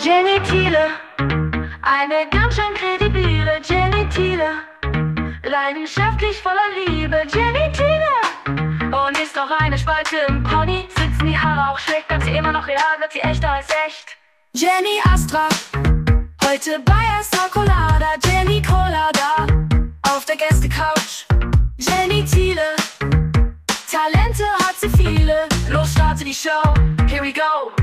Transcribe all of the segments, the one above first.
Jenny Thiele, eine ganz schön kredibile Jenny Thiele, leidenschaftlich voller Liebe, Jenny Thiele. Und ist doch eine Spalte im Pony, sitzen die Haare auch schräg, bleibt sie immer noch real, wird sie echter als echt. Jenny Astra, heute bei Astra Colada, Jenny Colada, auf der Gästecouch. Jenny Thiele, Talente hat sie viele, los starte die Show, here we go.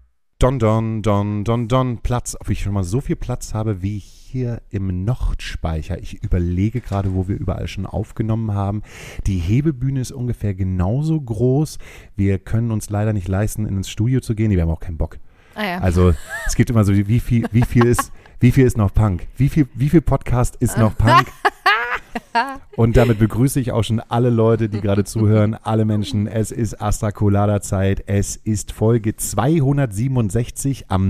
Don, Platz. Ob ich schon mal so viel Platz habe wie hier im Nordspeicher. Ich überlege gerade, wo wir überall schon aufgenommen haben. Die Hebebühne ist ungefähr genauso groß. Wir können uns leider nicht leisten, ins Studio zu gehen. Wir haben auch keinen Bock. Ah ja. Also es gibt immer so, wie viel ist noch Punk? Wie viel Podcast ist noch Punk? Und damit begrüße ich auch schon alle Leute, die gerade zuhören, alle Menschen. Es ist Astra Colada Zeit. Es ist Folge 267 am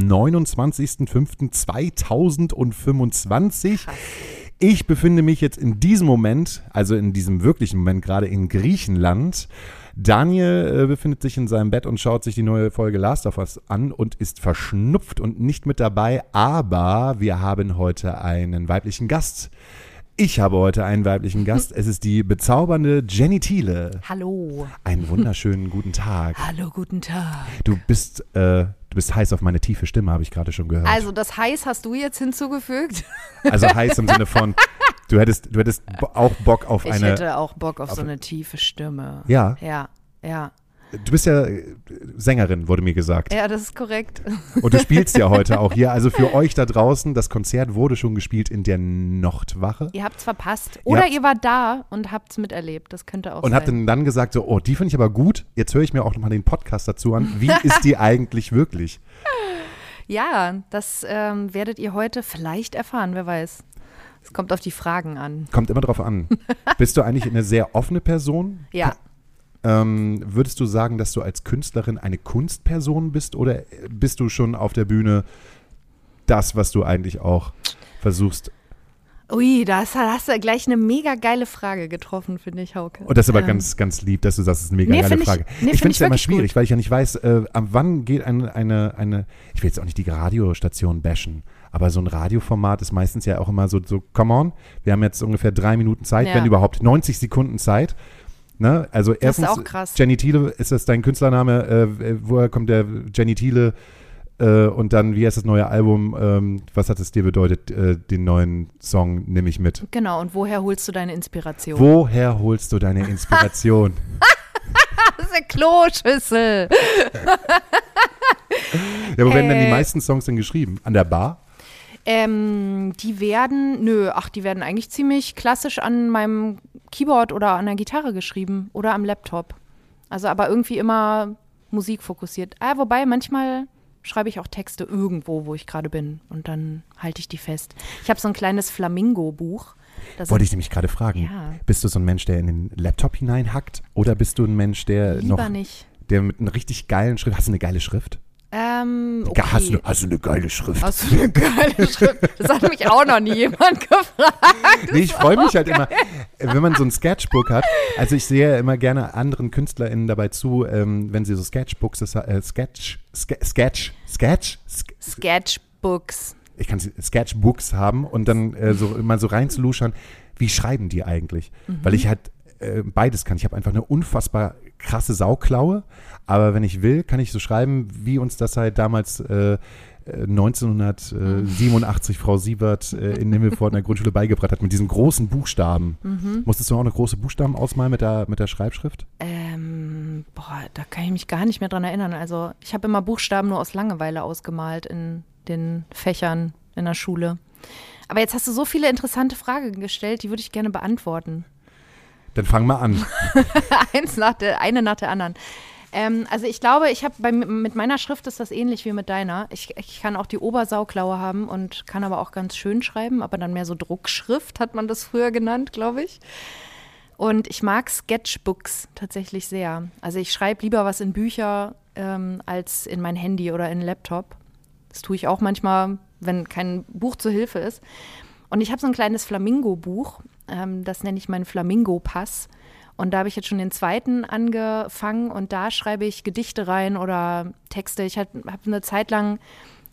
29.05.2025. Ich befinde mich jetzt in diesem Moment, also in diesem wirklichen Moment, gerade in Griechenland. Daniel befindet sich in seinem Bett und schaut sich die neue Folge Last of Us an und ist verschnupft und nicht mit dabei. Aber wir haben heute einen weiblichen Gast. Ich habe heute einen weiblichen Gast. Es ist die bezaubernde Jenny Thiele. Hallo. Einen wunderschönen guten Tag. Hallo, guten Tag. Du bist heiß auf meine tiefe Stimme, habe ich gerade schon gehört. Also das heiß hast du jetzt hinzugefügt? Also heiß im Sinne von, du hättest auch Bock auf Ich hätte auch Bock auf so eine tiefe Stimme. Ja? Ja. Du bist ja Sängerin, wurde mir gesagt. Ja, das ist korrekt. Und du spielst ja heute auch hier. Also für euch da draußen, das Konzert wurde schon gespielt in der Nordwache. Ihr habt es verpasst. Oder ihr wart da und habt es miterlebt. Das könnte auch sein. Und habt dann gesagt so, oh, die finde ich aber gut. Jetzt höre ich mir auch nochmal den Podcast dazu an. Wie ist die eigentlich wirklich? Ja, das werdet ihr heute vielleicht erfahren, wer weiß. Es kommt auf die Fragen an. Kommt immer drauf an. Bist du eigentlich eine sehr offene Person? Ja. Würdest du sagen, dass du als Künstlerin eine Kunstperson bist oder bist du schon auf der Bühne das, was du eigentlich auch versuchst? Ui, da hast du gleich eine mega geile Frage getroffen, finde ich, Hauke. Und das ist aber ganz, ganz lieb, dass du sagst, das ist eine mega geile Frage. Ich finde es ja immer schwierig, gut. Weil ich ja nicht weiß, ab wann geht eine, ich will jetzt auch nicht die Radiostation bashen, aber so ein Radioformat ist meistens ja auch immer so come on, wir haben jetzt ungefähr 3 Minuten Zeit, wenn überhaupt 90 Sekunden Zeit. Ne? Also das erstens, ist auch krass. Jenny Thiele, ist das dein Künstlername? Woher kommt der Jenny Thiele? Und dann, wie heißt das neue Album? Was hat es dir bedeutet, den neuen Song Nimm mich mit? Genau, und woher holst du deine Inspiration? Woher holst du deine Inspiration? Das ist eine Kloschüssel. Ja, wo werden denn die meisten Songs denn geschrieben? An der Bar? Die werden eigentlich ziemlich klassisch an meinem Keyboard oder an der Gitarre geschrieben oder am Laptop. Also aber irgendwie immer musikfokussiert. Wobei manchmal schreibe ich auch Texte irgendwo, wo ich gerade bin und dann halte ich die fest. Ich habe so ein kleines Flamingo-Buch. Wollte ich nämlich gerade fragen. Ja. Bist du so ein Mensch, der in den Laptop hineinhackt oder bist du ein Mensch, der Lieber nicht. Der mit einer richtig geilen Schrift, hast du eine geile Schrift? Okay. Hast du eine geile Schrift? Hast du eine geile Schrift? Das hat mich auch noch nie jemand gefragt. Nee, ich freue mich halt immer, wenn man so ein Sketchbook hat. Also ich sehe immer gerne anderen KünstlerInnen dabei zu, wenn sie so Sketchbooks, Sketchbooks. Ich kann Sketchbooks haben und dann mal so reinzuluschern, wie schreiben die eigentlich? Weil ich halt beides kann. Ich habe einfach eine unfassbar krasse Sauklaue, aber wenn ich will, kann ich so schreiben, wie uns das halt damals 1987 Frau Siebert in Himmelpfort in der Grundschule beigebracht hat, mit diesen großen Buchstaben. Musstest du auch noch große Buchstaben ausmalen mit der Schreibschrift? Da kann ich mich gar nicht mehr dran erinnern. Also ich habe immer Buchstaben nur aus Langeweile ausgemalt in den Fächern in der Schule. Aber jetzt hast du so viele interessante Fragen gestellt, die würde ich gerne beantworten. Dann fang mal an. Eine nach der anderen. Also ich glaube, mit meiner Schrift ist das ähnlich wie mit deiner. Ich kann auch die Obersauklaue haben und kann aber auch ganz schön schreiben, aber dann mehr so Druckschrift, hat man das früher genannt, glaube ich. Und ich mag Sketchbooks tatsächlich sehr. Also ich schreibe lieber was in Bücher als in mein Handy oder in einen Laptop. Das tue ich auch manchmal, wenn kein Buch zur Hilfe ist. Und ich habe so ein kleines Flamingo-Buch, das nenne ich meinen Flamingo-Pass. Und da habe ich jetzt schon den 2. angefangen und da schreibe ich Gedichte rein oder Texte. Ich habe eine Zeit lang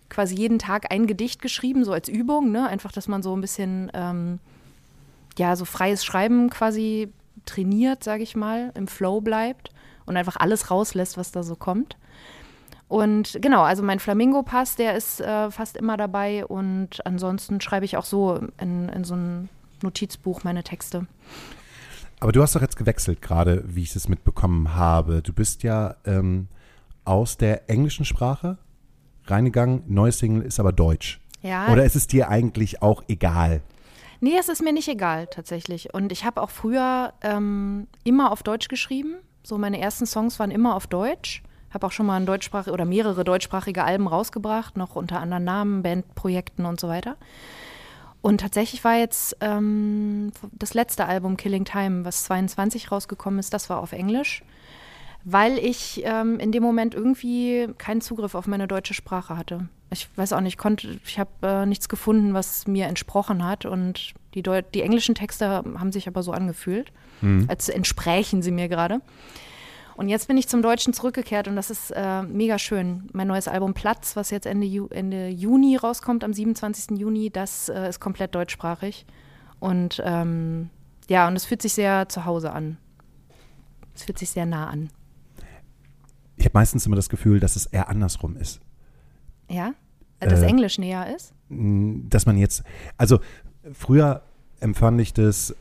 quasi jeden Tag ein Gedicht geschrieben, so als Übung, ne? Einfach, dass man so ein bisschen, so freies Schreiben quasi trainiert, sage ich mal, im Flow bleibt und einfach alles rauslässt, was da so kommt. Und genau, also mein Flamingo-Pass, der ist fast immer dabei und ansonsten schreibe ich auch so in so ein Notizbuch meine Texte. Aber du hast doch jetzt gewechselt gerade, wie ich es mitbekommen habe. Du bist ja aus der englischen Sprache reingegangen, neues Single ist aber deutsch. Ja. Oder ist es dir eigentlich auch egal? Nee, es ist mir nicht egal tatsächlich. Und ich habe auch früher immer auf Deutsch geschrieben. So meine ersten Songs waren immer auf Deutsch. Habe auch schon mal mehrere deutschsprachige Alben rausgebracht, noch unter anderen Namen, Bandprojekten und so weiter. Und tatsächlich war jetzt das letzte Album Killing Time, was 22 rausgekommen ist, das war auf Englisch, weil ich in dem Moment irgendwie keinen Zugriff auf meine deutsche Sprache hatte. Ich weiß auch nicht, ich habe nichts gefunden, was mir entsprochen hat und die englischen Texte haben sich aber so angefühlt, als entsprächen sie mir gerade. Und jetzt bin ich zum Deutschen zurückgekehrt und das ist mega schön. Mein neues Album Platz, was jetzt Ende Juni rauskommt, am 27. Juni, das ist komplett deutschsprachig. Und und es fühlt sich sehr zu Hause an. Es fühlt sich sehr nah an. Ich habe meistens immer das Gefühl, dass es eher andersrum ist. Ja? Dass Englisch näher ist? Dass man jetzt, also früher empfand ich das,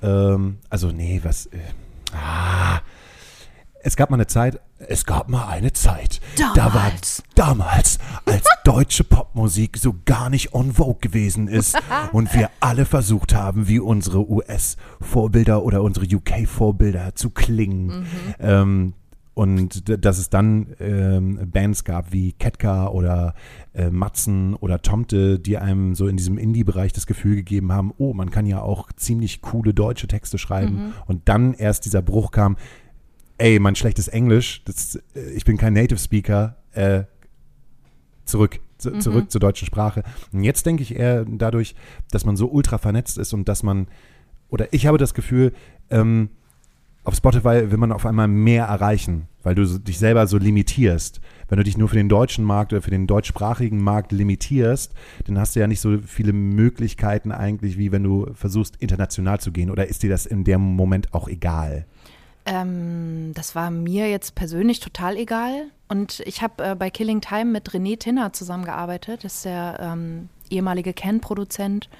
es gab mal eine Zeit, damals, als deutsche Popmusik so gar nicht en vogue gewesen ist und wir alle versucht haben, wie unsere US-Vorbilder oder unsere UK-Vorbilder zu klingen. Und dass es dann Bands gab wie Ketka oder Matzen oder Tomte, die einem so in diesem Indie-Bereich das Gefühl gegeben haben, oh, man kann ja auch ziemlich coole deutsche Texte schreiben. Und dann erst dieser Bruch kam, ey, mein schlechtes Englisch, ich bin kein Native Speaker, zurück zur deutschen Sprache. Und jetzt denke ich eher dadurch, dass man so ultra vernetzt ist und ich habe das Gefühl, auf Spotify will man auf einmal mehr erreichen, weil du dich selber so limitierst. Wenn du dich nur für den deutschen Markt oder für den deutschsprachigen Markt limitierst, dann hast du ja nicht so viele Möglichkeiten eigentlich, wie wenn du versuchst, international zu gehen. Oder ist dir das in dem Moment auch egal? Das war mir jetzt persönlich total egal. Und ich habe bei Killing Time mit René Tinner zusammengearbeitet. Das ist der ehemalige Ken-Produzent.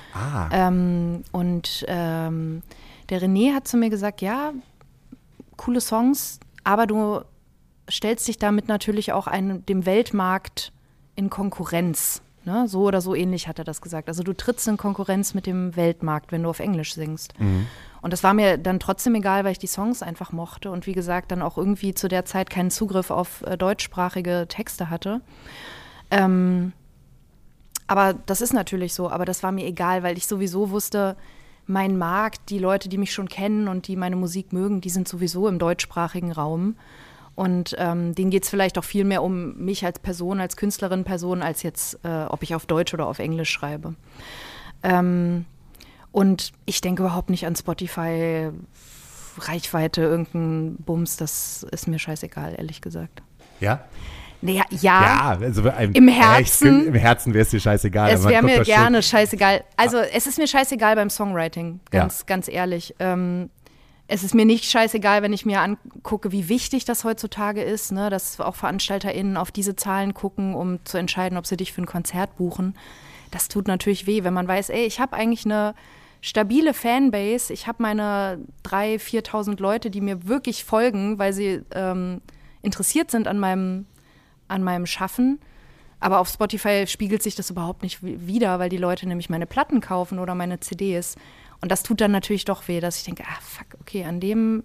Der René hat zu mir gesagt, ja, coole Songs, aber du stellst dich damit natürlich auch dem Weltmarkt in Konkurrenz. Ne? So oder so ähnlich hat er das gesagt. Also du trittst in Konkurrenz mit dem Weltmarkt, wenn du auf Englisch singst. Und das war mir dann trotzdem egal, weil ich die Songs einfach mochte und wie gesagt dann auch irgendwie zu der Zeit keinen Zugriff auf deutschsprachige Texte hatte. Aber das ist natürlich so, aber das war mir egal, weil ich sowieso wusste, mein Markt, die Leute, die mich schon kennen und die meine Musik mögen, die sind sowieso im deutschsprachigen Raum. Und denen geht es vielleicht auch viel mehr um mich als Person, als Künstlerin, als jetzt, ob ich auf Deutsch oder auf Englisch schreibe. Und ich denke überhaupt nicht an Spotify, Reichweite, irgendein Bums, das ist mir scheißegal, ehrlich gesagt. Ja? Naja, ja, also im Herzen. Im Herzen wäre es dir scheißegal. Es wäre mir gerne scheißegal. Also es ist mir scheißegal beim Songwriting, ganz ehrlich. Es ist mir nicht scheißegal, wenn ich mir angucke, wie wichtig das heutzutage ist, ne, dass auch VeranstalterInnen auf diese Zahlen gucken, um zu entscheiden, ob sie dich für ein Konzert buchen. Das tut natürlich weh, wenn man weiß, ey, ich habe eigentlich eine stabile Fanbase, ich habe meine 3.000, 4.000 Leute, die mir wirklich folgen, weil sie interessiert sind an meinem Schaffen. Aber auf Spotify spiegelt sich das überhaupt nicht wider, weil die Leute nämlich meine Platten kaufen oder meine CDs. Und das tut dann natürlich doch weh, dass ich denke, fuck, okay, an dem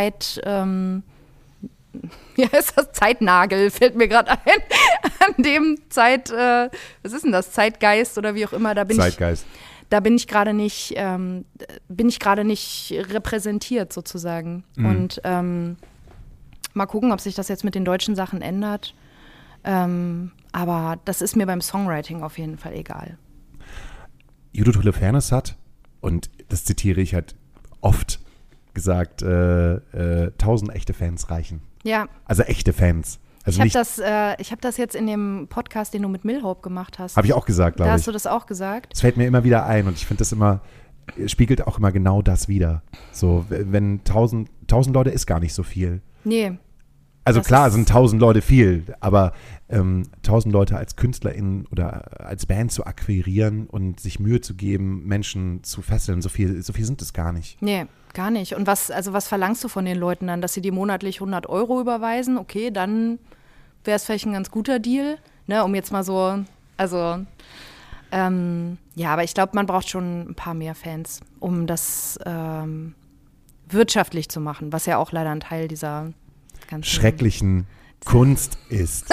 Zeitnagel fällt mir gerade ein. An dem was ist denn das? Zeitgeist oder wie auch immer, da bin ich gerade nicht repräsentiert sozusagen. Und mal gucken, ob sich das jetzt mit den deutschen Sachen ändert. Aber das ist mir beim Songwriting auf jeden Fall egal. Judith Holofernes hat, und das zitiere ich, halt oft gesagt, 1000 echte Fans reichen. Ja. Also echte Fans. Also ich habe das jetzt in dem Podcast, den du mit Milhope gemacht hast. Habe ich auch gesagt, glaube ich. Da hast du das auch gesagt. Es fällt mir immer wieder ein und ich finde das immer, spiegelt auch immer genau das wider. So, wenn 1000 Leute ist gar nicht so viel. Nee. Also das klar sind 1000 Leute viel, aber 1000 Leute als KünstlerInnen oder als Band zu akquirieren und sich Mühe zu geben, Menschen zu fesseln, so viel sind es gar nicht. Nee, gar nicht. Und was verlangst du von den Leuten dann? Dass sie dir monatlich 100 € überweisen? Okay, dann wäre es vielleicht ein ganz guter Deal, ne, um jetzt mal so, also ja, aber ich glaube, man braucht schon ein paar mehr Fans, um das wirtschaftlich zu machen, was ja auch leider ein Teil dieser ganzen schrecklichen Kunst ist.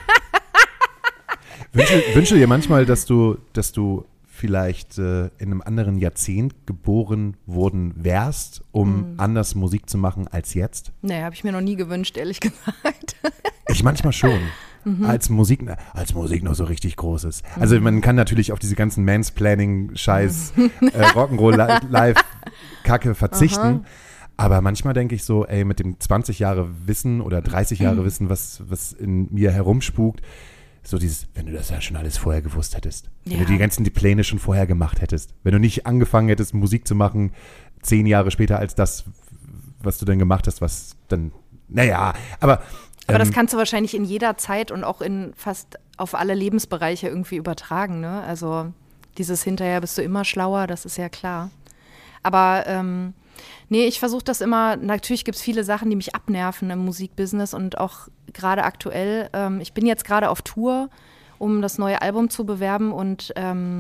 Wünsche dir manchmal, dass du vielleicht in einem anderen Jahrzehnt geboren worden wärst, um anders Musik zu machen als jetzt? Nee, habe ich mir noch nie gewünscht, ehrlich gesagt. Ich manchmal schon. Als Musik noch so richtig groß ist. Also man kann natürlich auf diese ganzen Mansplaining-Scheiß Rock'n'Roll-Live-Kacke verzichten. Aber manchmal denke ich so, ey, mit dem 20 Jahre Wissen oder 30 Jahre Wissen, was in mir herumspukt, so dieses, wenn du das ja schon alles vorher gewusst hättest. Wenn du die ganzen Pläne schon vorher gemacht hättest. Wenn du nicht angefangen hättest, Musik zu machen, 10 Jahre später als das, was du dann gemacht hast, was dann, naja, aber das kannst du wahrscheinlich in jeder Zeit und auch in fast auf alle Lebensbereiche irgendwie übertragen, ne? Also dieses hinterher bist du immer schlauer, das ist ja klar. Aber nee, ich versuche das immer, natürlich gibt es viele Sachen, die mich abnerven im Musikbusiness und auch gerade aktuell. Ich bin jetzt gerade auf Tour, um das neue Album zu bewerben und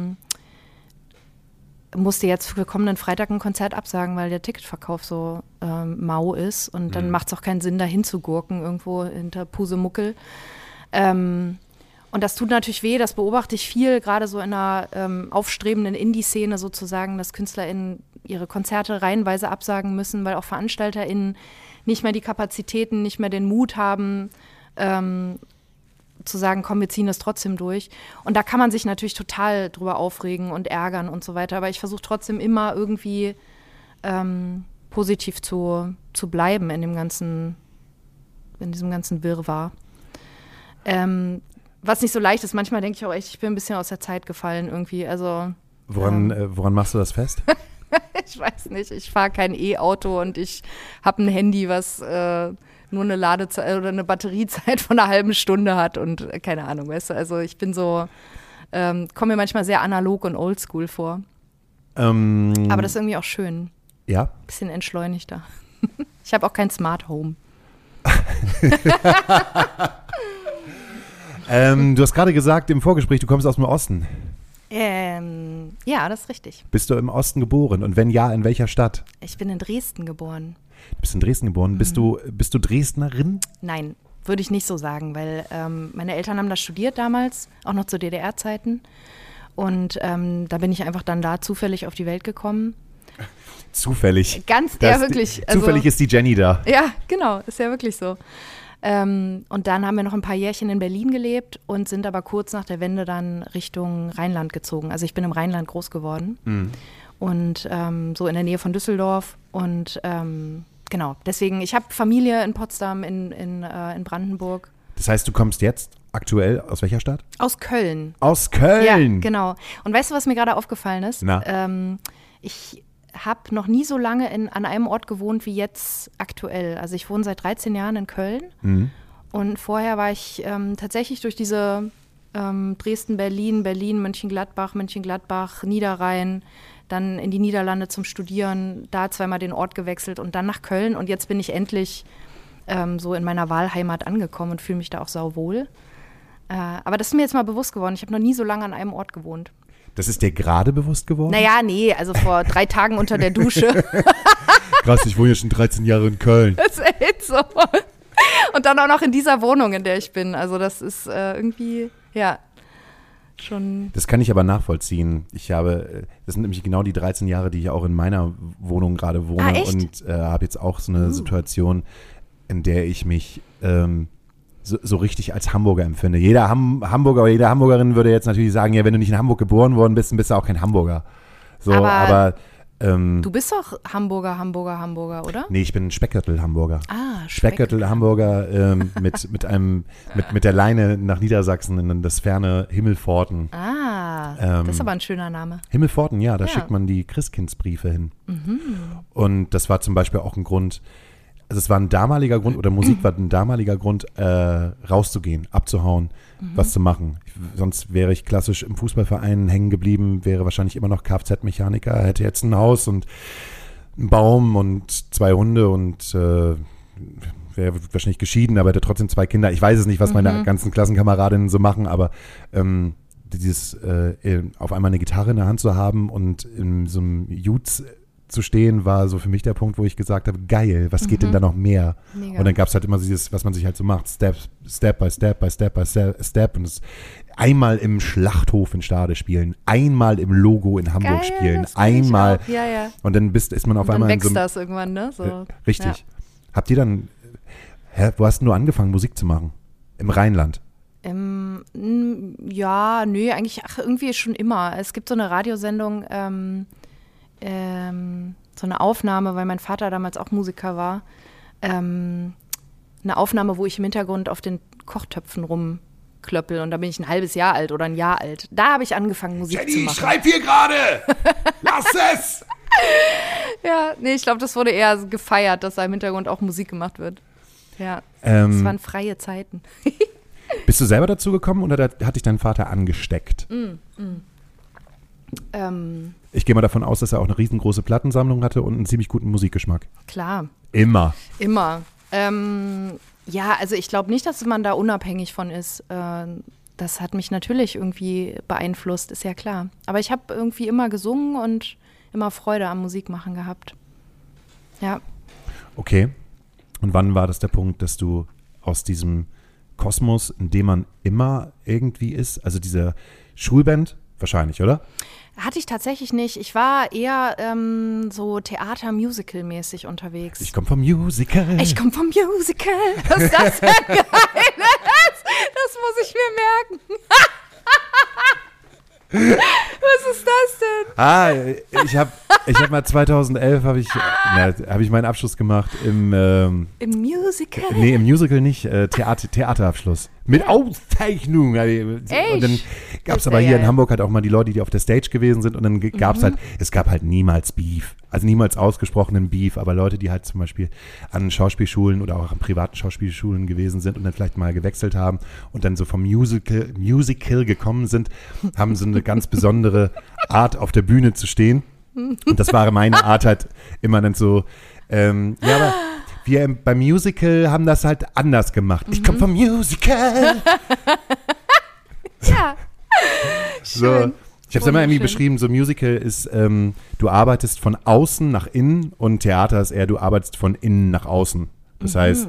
musste jetzt für kommenden Freitag ein Konzert absagen, weil der Ticketverkauf so mau ist und dann macht es auch keinen Sinn, da hinzugurken irgendwo hinter Pusemuckel. Und das tut natürlich weh, das beobachte ich viel, gerade so in einer aufstrebenden Indie-Szene sozusagen, dass KünstlerInnen ihre Konzerte reihenweise absagen müssen, weil auch VeranstalterInnen nicht mehr die Kapazitäten, nicht mehr den Mut haben, zu sagen, komm, wir ziehen das trotzdem durch. Und da kann man sich natürlich total drüber aufregen und ärgern und so weiter. Aber ich versuche trotzdem immer irgendwie positiv zu bleiben in diesem ganzen Wirrwarr. Was nicht so leicht ist. Manchmal denke ich auch echt, ich bin ein bisschen aus der Zeit gefallen irgendwie. Also woran machst du das fest? Ich weiß nicht. Ich fahre kein E-Auto und ich habe ein Handy, was nur eine Ladezeit oder eine Batteriezeit von einer halben Stunde hat und keine Ahnung, weißt du. Also ich bin so, komme mir manchmal sehr analog und oldschool vor. Aber das ist irgendwie auch schön. Ja. Bisschen entschleunigter. Ich habe auch kein Smart Home. Du hast gerade gesagt im Vorgespräch, du kommst aus dem Osten. Ja, das ist richtig. Bist du im Osten geboren? Und wenn ja, in welcher Stadt? Ich bin in Dresden geboren. Du bist in Dresden geboren. Bist du Dresdnerin? Nein, würde ich nicht so sagen, weil meine Eltern haben das studiert damals, auch noch zu DDR-Zeiten. Und da bin ich einfach dann da zufällig auf die Welt gekommen. Zufällig? Wirklich. Zufällig ist die Jenny da. Ja, genau, ist ja wirklich so. Und dann haben wir noch ein paar Jährchen in Berlin gelebt und sind aber kurz nach der Wende dann Richtung Rheinland gezogen. Also ich bin im Rheinland groß geworden und so in der Nähe von Düsseldorf und genau, deswegen, ich habe Familie in Potsdam, in Brandenburg. Das heißt, du kommst jetzt aktuell aus welcher Stadt? Aus Köln. Aus Köln? Ja, genau. Und weißt du, was mir gerade aufgefallen ist? Na? Ich habe noch nie so lange an einem Ort gewohnt wie jetzt aktuell. Also ich wohne seit 13 Jahren in Köln und vorher war ich tatsächlich durch diese Dresden, Berlin, Mönchengladbach, Niederrhein, dann in die Niederlande zum Studieren, da zweimal den Ort gewechselt und dann nach Köln und jetzt bin ich endlich so in meiner Wahlheimat angekommen und fühle mich da auch sauwohl. Aber das ist mir jetzt mal bewusst geworden. Ich habe noch nie so lange an einem Ort gewohnt. Das ist dir gerade bewusst geworden? Naja, nee, also vor 3 Tagen unter der Dusche. Krass, ich wohne ja schon 13 Jahre in Köln. Das ist echt so. Und dann auch noch in dieser Wohnung, in der ich bin. Also das ist irgendwie, ja, schon. Das kann ich aber nachvollziehen. Das sind nämlich genau die 13 Jahre, die ich auch in meiner Wohnung gerade wohne. Ah, echt? Und habe jetzt auch so eine Situation, in der ich mich so richtig als Hamburger empfinde. Jeder Hamburger oder jede Hamburgerin würde jetzt natürlich sagen, ja, wenn du nicht in Hamburg geboren worden bist, dann bist du auch kein Hamburger. So, aber Du bist doch Hamburger, oder? Nee, ich bin Speckgürtel-Hamburger. Ah, Speckgürtel-Hamburger mit der Leine nach Niedersachsen in das ferne Himmelpforten. Das ist aber ein schöner Name. Himmelpforten, ja, da schickt man die Christkindsbriefe hin. Und das war zum Beispiel auch ein Grund, also es war ein damaliger Grund, oder Musik war ein damaliger Grund, rauszugehen, abzuhauen, was zu machen. Sonst wäre ich klassisch im Fußballverein hängen geblieben, wäre wahrscheinlich immer noch Kfz-Mechaniker, hätte jetzt ein Haus und einen Baum und 2 Hunde und wäre wahrscheinlich geschieden, aber hätte trotzdem 2 Kinder. Ich weiß es nicht, was meine ganzen Klassenkameradinnen so machen, aber dieses auf einmal eine Gitarre in der Hand zu haben und in so einem Jutz zu stehen, war so für mich der Punkt, wo ich gesagt habe, geil, was geht denn da noch mehr? Mega. Und dann gab es halt immer dieses, was man sich halt so macht, Step by Step und das einmal im Schlachthof in Stade spielen, einmal im Logo in Hamburg Geil, spielen, das will ich einmal auch. Ja. und dann ist man auf Und dann einmal in so wächst einem, das irgendwann, ne? So. Richtig. Ja. Habt ihr dann, wo hast denn du angefangen, Musik zu machen? Im Rheinland? Ja, nö, eigentlich irgendwie schon immer. Es gibt so eine Radiosendung, so eine Aufnahme, weil mein Vater damals auch Musiker war, eine Aufnahme, wo ich im Hintergrund auf den Kochtöpfen rumklöppel und da bin ich ein halbes Jahr alt oder ein Jahr alt. Da habe ich angefangen, Musik zu machen. Jenny, schreib hier gerade! Lass es! Ja, nee, ich glaube, das wurde eher gefeiert, dass da im Hintergrund auch Musik gemacht wird. Ja, das waren freie Zeiten. Bist du selber dazu gekommen oder hat dich dein Vater angesteckt? Ich gehe mal davon aus, dass er auch eine riesengroße Plattensammlung hatte und einen ziemlich guten Musikgeschmack. Klar. Immer. Ja, also ich glaube nicht, dass man da unabhängig von ist. Das hat mich natürlich irgendwie beeinflusst, ist ja klar. Aber ich habe irgendwie immer gesungen und immer Freude am Musikmachen gehabt. Ja. Okay. Und wann war das der Punkt, dass du aus diesem Kosmos, in dem man immer irgendwie ist, also diese Schulband, wahrscheinlich, oder? Hatte ich tatsächlich nicht. Ich war eher so Theater-Musical-mäßig unterwegs. Ich komme vom Musical. Was ist das denn Geiles? Das muss ich mir merken. Was ist das denn? Ich hab mal 2011 habe ich meinen Abschluss gemacht im Musical? Nee, im Musical nicht, Theaterabschluss. Mit Auszeichnung. Und dann gab es aber hier in Hamburg halt auch mal die Leute, die auf der Stage gewesen sind und dann gab es gab halt niemals Beef. Also niemals ausgesprochenen Beef, aber Leute, die halt zum Beispiel an Schauspielschulen oder auch an privaten Schauspielschulen gewesen sind und dann vielleicht mal gewechselt haben und dann so vom Musical gekommen sind, haben so eine ganz besondere Art auf der Bühne zu stehen. Und das war meine Art halt immer dann so, aber wir beim Musical haben das halt anders gemacht. Ich komme vom Musical. Ja. So, ich habe es immer irgendwie beschrieben, so Musical ist, du arbeitest von außen nach innen und Theater ist eher, du arbeitest von innen nach außen. Das heißt,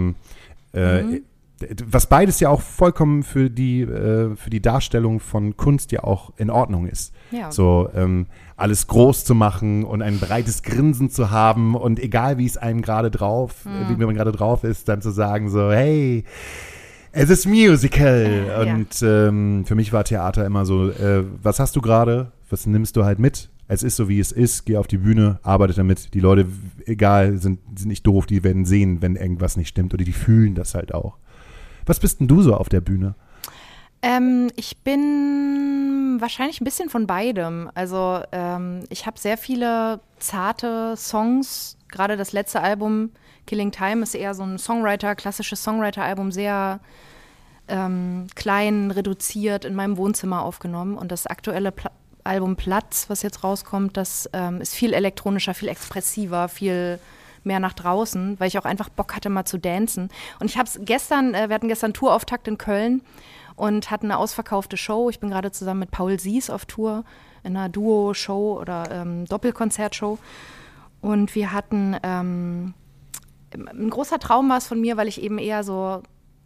was beides ja auch vollkommen für die Darstellung von Kunst ja auch in Ordnung ist. Ja. So, alles groß zu machen und ein breites Grinsen zu haben und egal wie es einem gerade wie man gerade drauf ist, dann zu sagen so, hey, es ist Musical. Und für mich war Theater immer so, was hast du gerade, was nimmst du halt mit? Es ist so, wie es ist, geh auf die Bühne, arbeite damit. Die Leute, egal, sind nicht doof, die werden sehen, wenn irgendwas nicht stimmt oder die fühlen das halt auch. Was bist denn du so auf der Bühne? Ich bin wahrscheinlich ein bisschen von beidem. Also ich habe sehr viele zarte Songs. Gerade das letzte Album, Killing Time, ist eher so ein klassisches Songwriter-Album, sehr klein, reduziert in meinem Wohnzimmer aufgenommen. Und das aktuelle Album Platz, was jetzt rauskommt, das ist viel elektronischer, viel expressiver, viel mehr nach draußen, weil ich auch einfach Bock hatte, mal zu dancen. Und ich habe es wir hatten gestern Tourauftakt in Köln und hatten eine ausverkaufte Show. Ich bin gerade zusammen mit Paul Sies auf Tour in einer Duo-Show oder Doppelkonzertshow. Und wir hatten, ein großer Traum war es von mir, weil ich eben eher so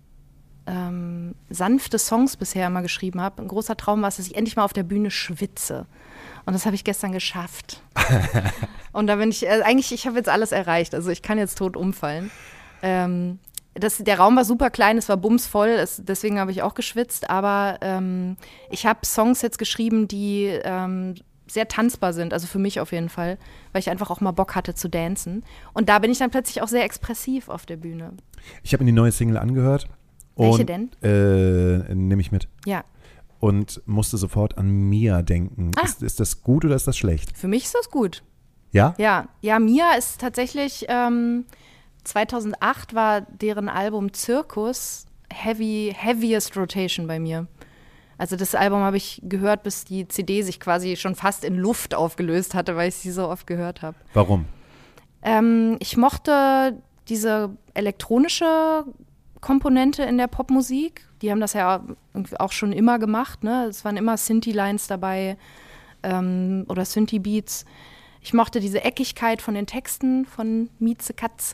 sanfte Songs bisher immer geschrieben habe. Ein großer Traum war es, dass ich endlich mal auf der Bühne schwitze. Und das habe ich gestern geschafft. Und da bin ich, ich habe jetzt alles erreicht. Also ich kann jetzt tot umfallen. Der Raum war super klein, es war bumsvoll, deswegen habe ich auch geschwitzt. Aber ich habe Songs jetzt geschrieben, die sehr tanzbar sind, also für mich auf jeden Fall, weil ich einfach auch mal Bock hatte zu dancen. Und da bin ich dann plötzlich auch sehr expressiv auf der Bühne. Ich habe mir die neue Single angehört. Welche denn? Nehme ich mit. Ja. Und musste sofort an Mia denken. Ist das gut oder ist das schlecht? Für mich ist das gut. Ja? Ja, Mia ist tatsächlich, 2008 war deren Album Zirkus heaviest Rotation bei mir. Also das Album habe ich gehört, bis die CD sich quasi schon fast in Luft aufgelöst hatte, weil ich sie so oft gehört habe. Warum? Ich mochte diese elektronische Komponente in der Popmusik. Die haben das ja auch schon immer gemacht, ne? Es waren immer Synthi-Lines dabei oder Synthi-Beats. Ich mochte diese Eckigkeit von den Texten von Mieze Katz.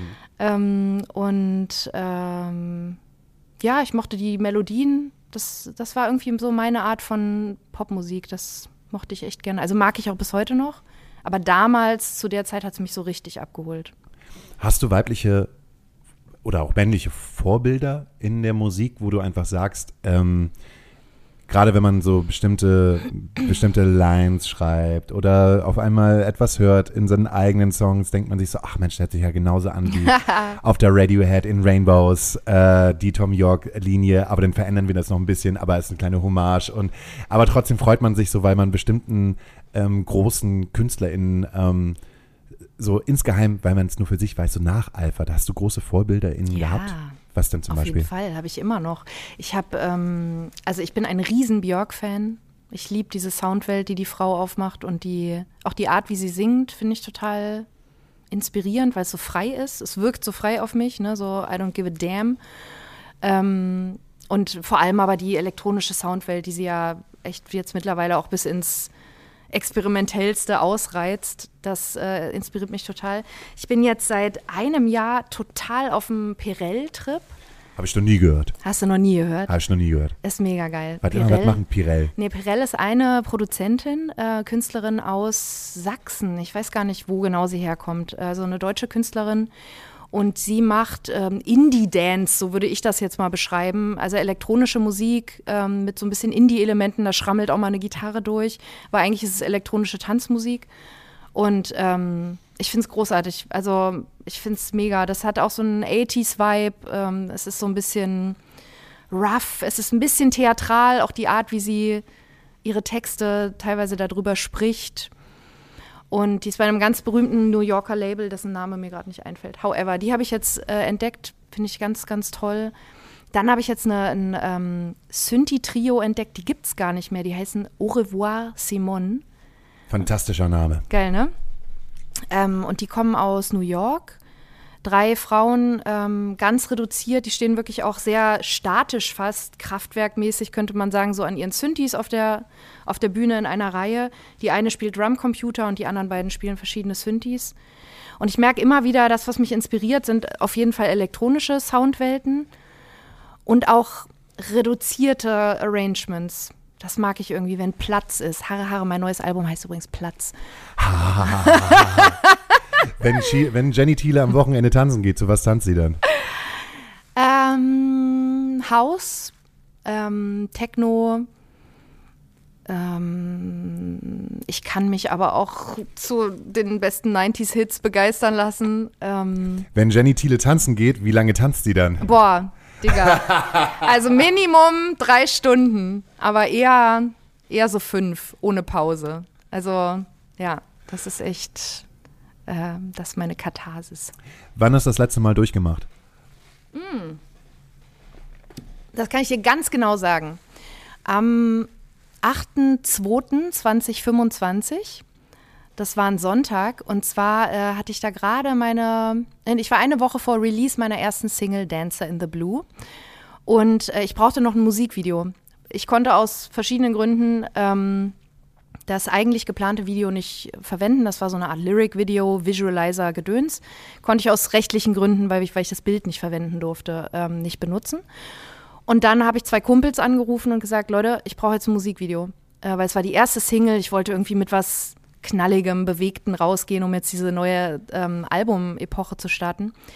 Ich mochte die Melodien. Das war irgendwie so meine Art von Popmusik. Das mochte ich echt gerne. Also mag ich auch bis heute noch. Aber damals, zu der Zeit, hat es mich so richtig abgeholt. Hast du weibliche oder auch männliche Vorbilder in der Musik, wo du einfach sagst, gerade wenn man so bestimmte Lines schreibt oder auf einmal etwas hört in seinen eigenen Songs, denkt man sich so, ach Mensch, der hört sich ja genauso an wie auf der Radiohead in Rainbows, die Tom York-Linie, aber dann verändern wir das noch ein bisschen, aber es ist eine kleine Hommage. Aber trotzdem freut man sich so, weil man bestimmten großen KünstlerInnen so insgeheim, weil man es nur für sich weiß, so nacheifert. Hast du große VorbilderInnen gehabt? Was denn zum Beispiel? Auf jeden Fall, habe ich immer noch. Ich habe, ich bin ein riesen Björk-Fan. Ich liebe diese Soundwelt, die Frau aufmacht und auch die Art, wie sie singt, finde ich total inspirierend, weil es so frei ist. Es wirkt so frei auf mich, ne? So I don't give a damn. Und vor allem aber die elektronische Soundwelt, die sie ja echt jetzt mittlerweile auch bis ins Experimentellste ausreizt, das inspiriert mich total. Ich bin jetzt seit einem Jahr total auf dem Pirell-Trip. Habe ich noch nie gehört. Hast du noch nie gehört? Habe ich noch nie gehört. Ist mega geil. Was machen Pirell? Nee, Pirell ist eine Produzentin, Künstlerin aus Sachsen. Ich weiß gar nicht, wo genau sie herkommt. Also eine deutsche Künstlerin. Und sie macht Indie-Dance, so würde ich das jetzt mal beschreiben. Also elektronische Musik mit so ein bisschen Indie-Elementen, da schrammelt auch mal eine Gitarre durch. Aber eigentlich ist es elektronische Tanzmusik. Und ich finde es großartig. Also ich finde es mega. Das hat auch so einen 80s-Vibe. Es ist so ein bisschen rough. Es ist ein bisschen theatral, auch die Art, wie sie ihre Texte teilweise darüber spricht. Und die ist bei einem ganz berühmten New Yorker Label, dessen Name mir gerade nicht einfällt. However, die habe ich jetzt entdeckt, finde ich ganz, ganz toll. Dann habe ich jetzt ein Synthi-Trio entdeckt, die gibt es gar nicht mehr. Die heißen Au revoir Simone. Fantastischer Name. Geil, ne? Und die kommen aus New York. 3 Frauen, ganz reduziert, die stehen wirklich auch sehr statisch fast, kraftwerkmäßig könnte man sagen, so an ihren Synthis auf der Bühne in einer Reihe. Die eine spielt Drumcomputer und die anderen beiden spielen verschiedene Synthis. Und ich merke immer wieder, das, was mich inspiriert, sind auf jeden Fall elektronische Soundwelten und auch reduzierte Arrangements. Das mag ich irgendwie, wenn Platz ist. Harre, Harre, mein neues Album heißt übrigens Platz. Wenn Jenny Thiele am Wochenende tanzen geht, zu was tanzt sie dann? House, Techno. Ich kann mich aber auch zu den besten 90s-Hits begeistern lassen. Wenn Jenny Thiele tanzen geht, wie lange tanzt sie dann? Boah, Digga. Also Minimum 3 Stunden, aber eher so 5, ohne Pause. Also ja, das ist echt... das ist meine Katharsis. Wann hast du das letzte Mal durchgemacht? Das kann ich dir ganz genau sagen. Am 8.2.2025, das war ein Sonntag, und zwar hatte ich da gerade ich war eine Woche vor Release meiner ersten Single Dancer in the Blue und ich brauchte noch ein Musikvideo. Ich konnte aus verschiedenen Gründen das eigentlich geplante Video nicht verwenden. Das war so eine Art Lyric-Video, Visualizer-Gedöns. Konnte ich aus rechtlichen Gründen, weil ich das Bild nicht verwenden durfte, nicht benutzen. Und dann habe ich 2 Kumpels angerufen und gesagt, Leute, ich brauche jetzt ein Musikvideo. Weil es war die erste Single, ich wollte irgendwie mit was Knalligem, Bewegten rausgehen, um jetzt diese neue Album-Epoche zu starten.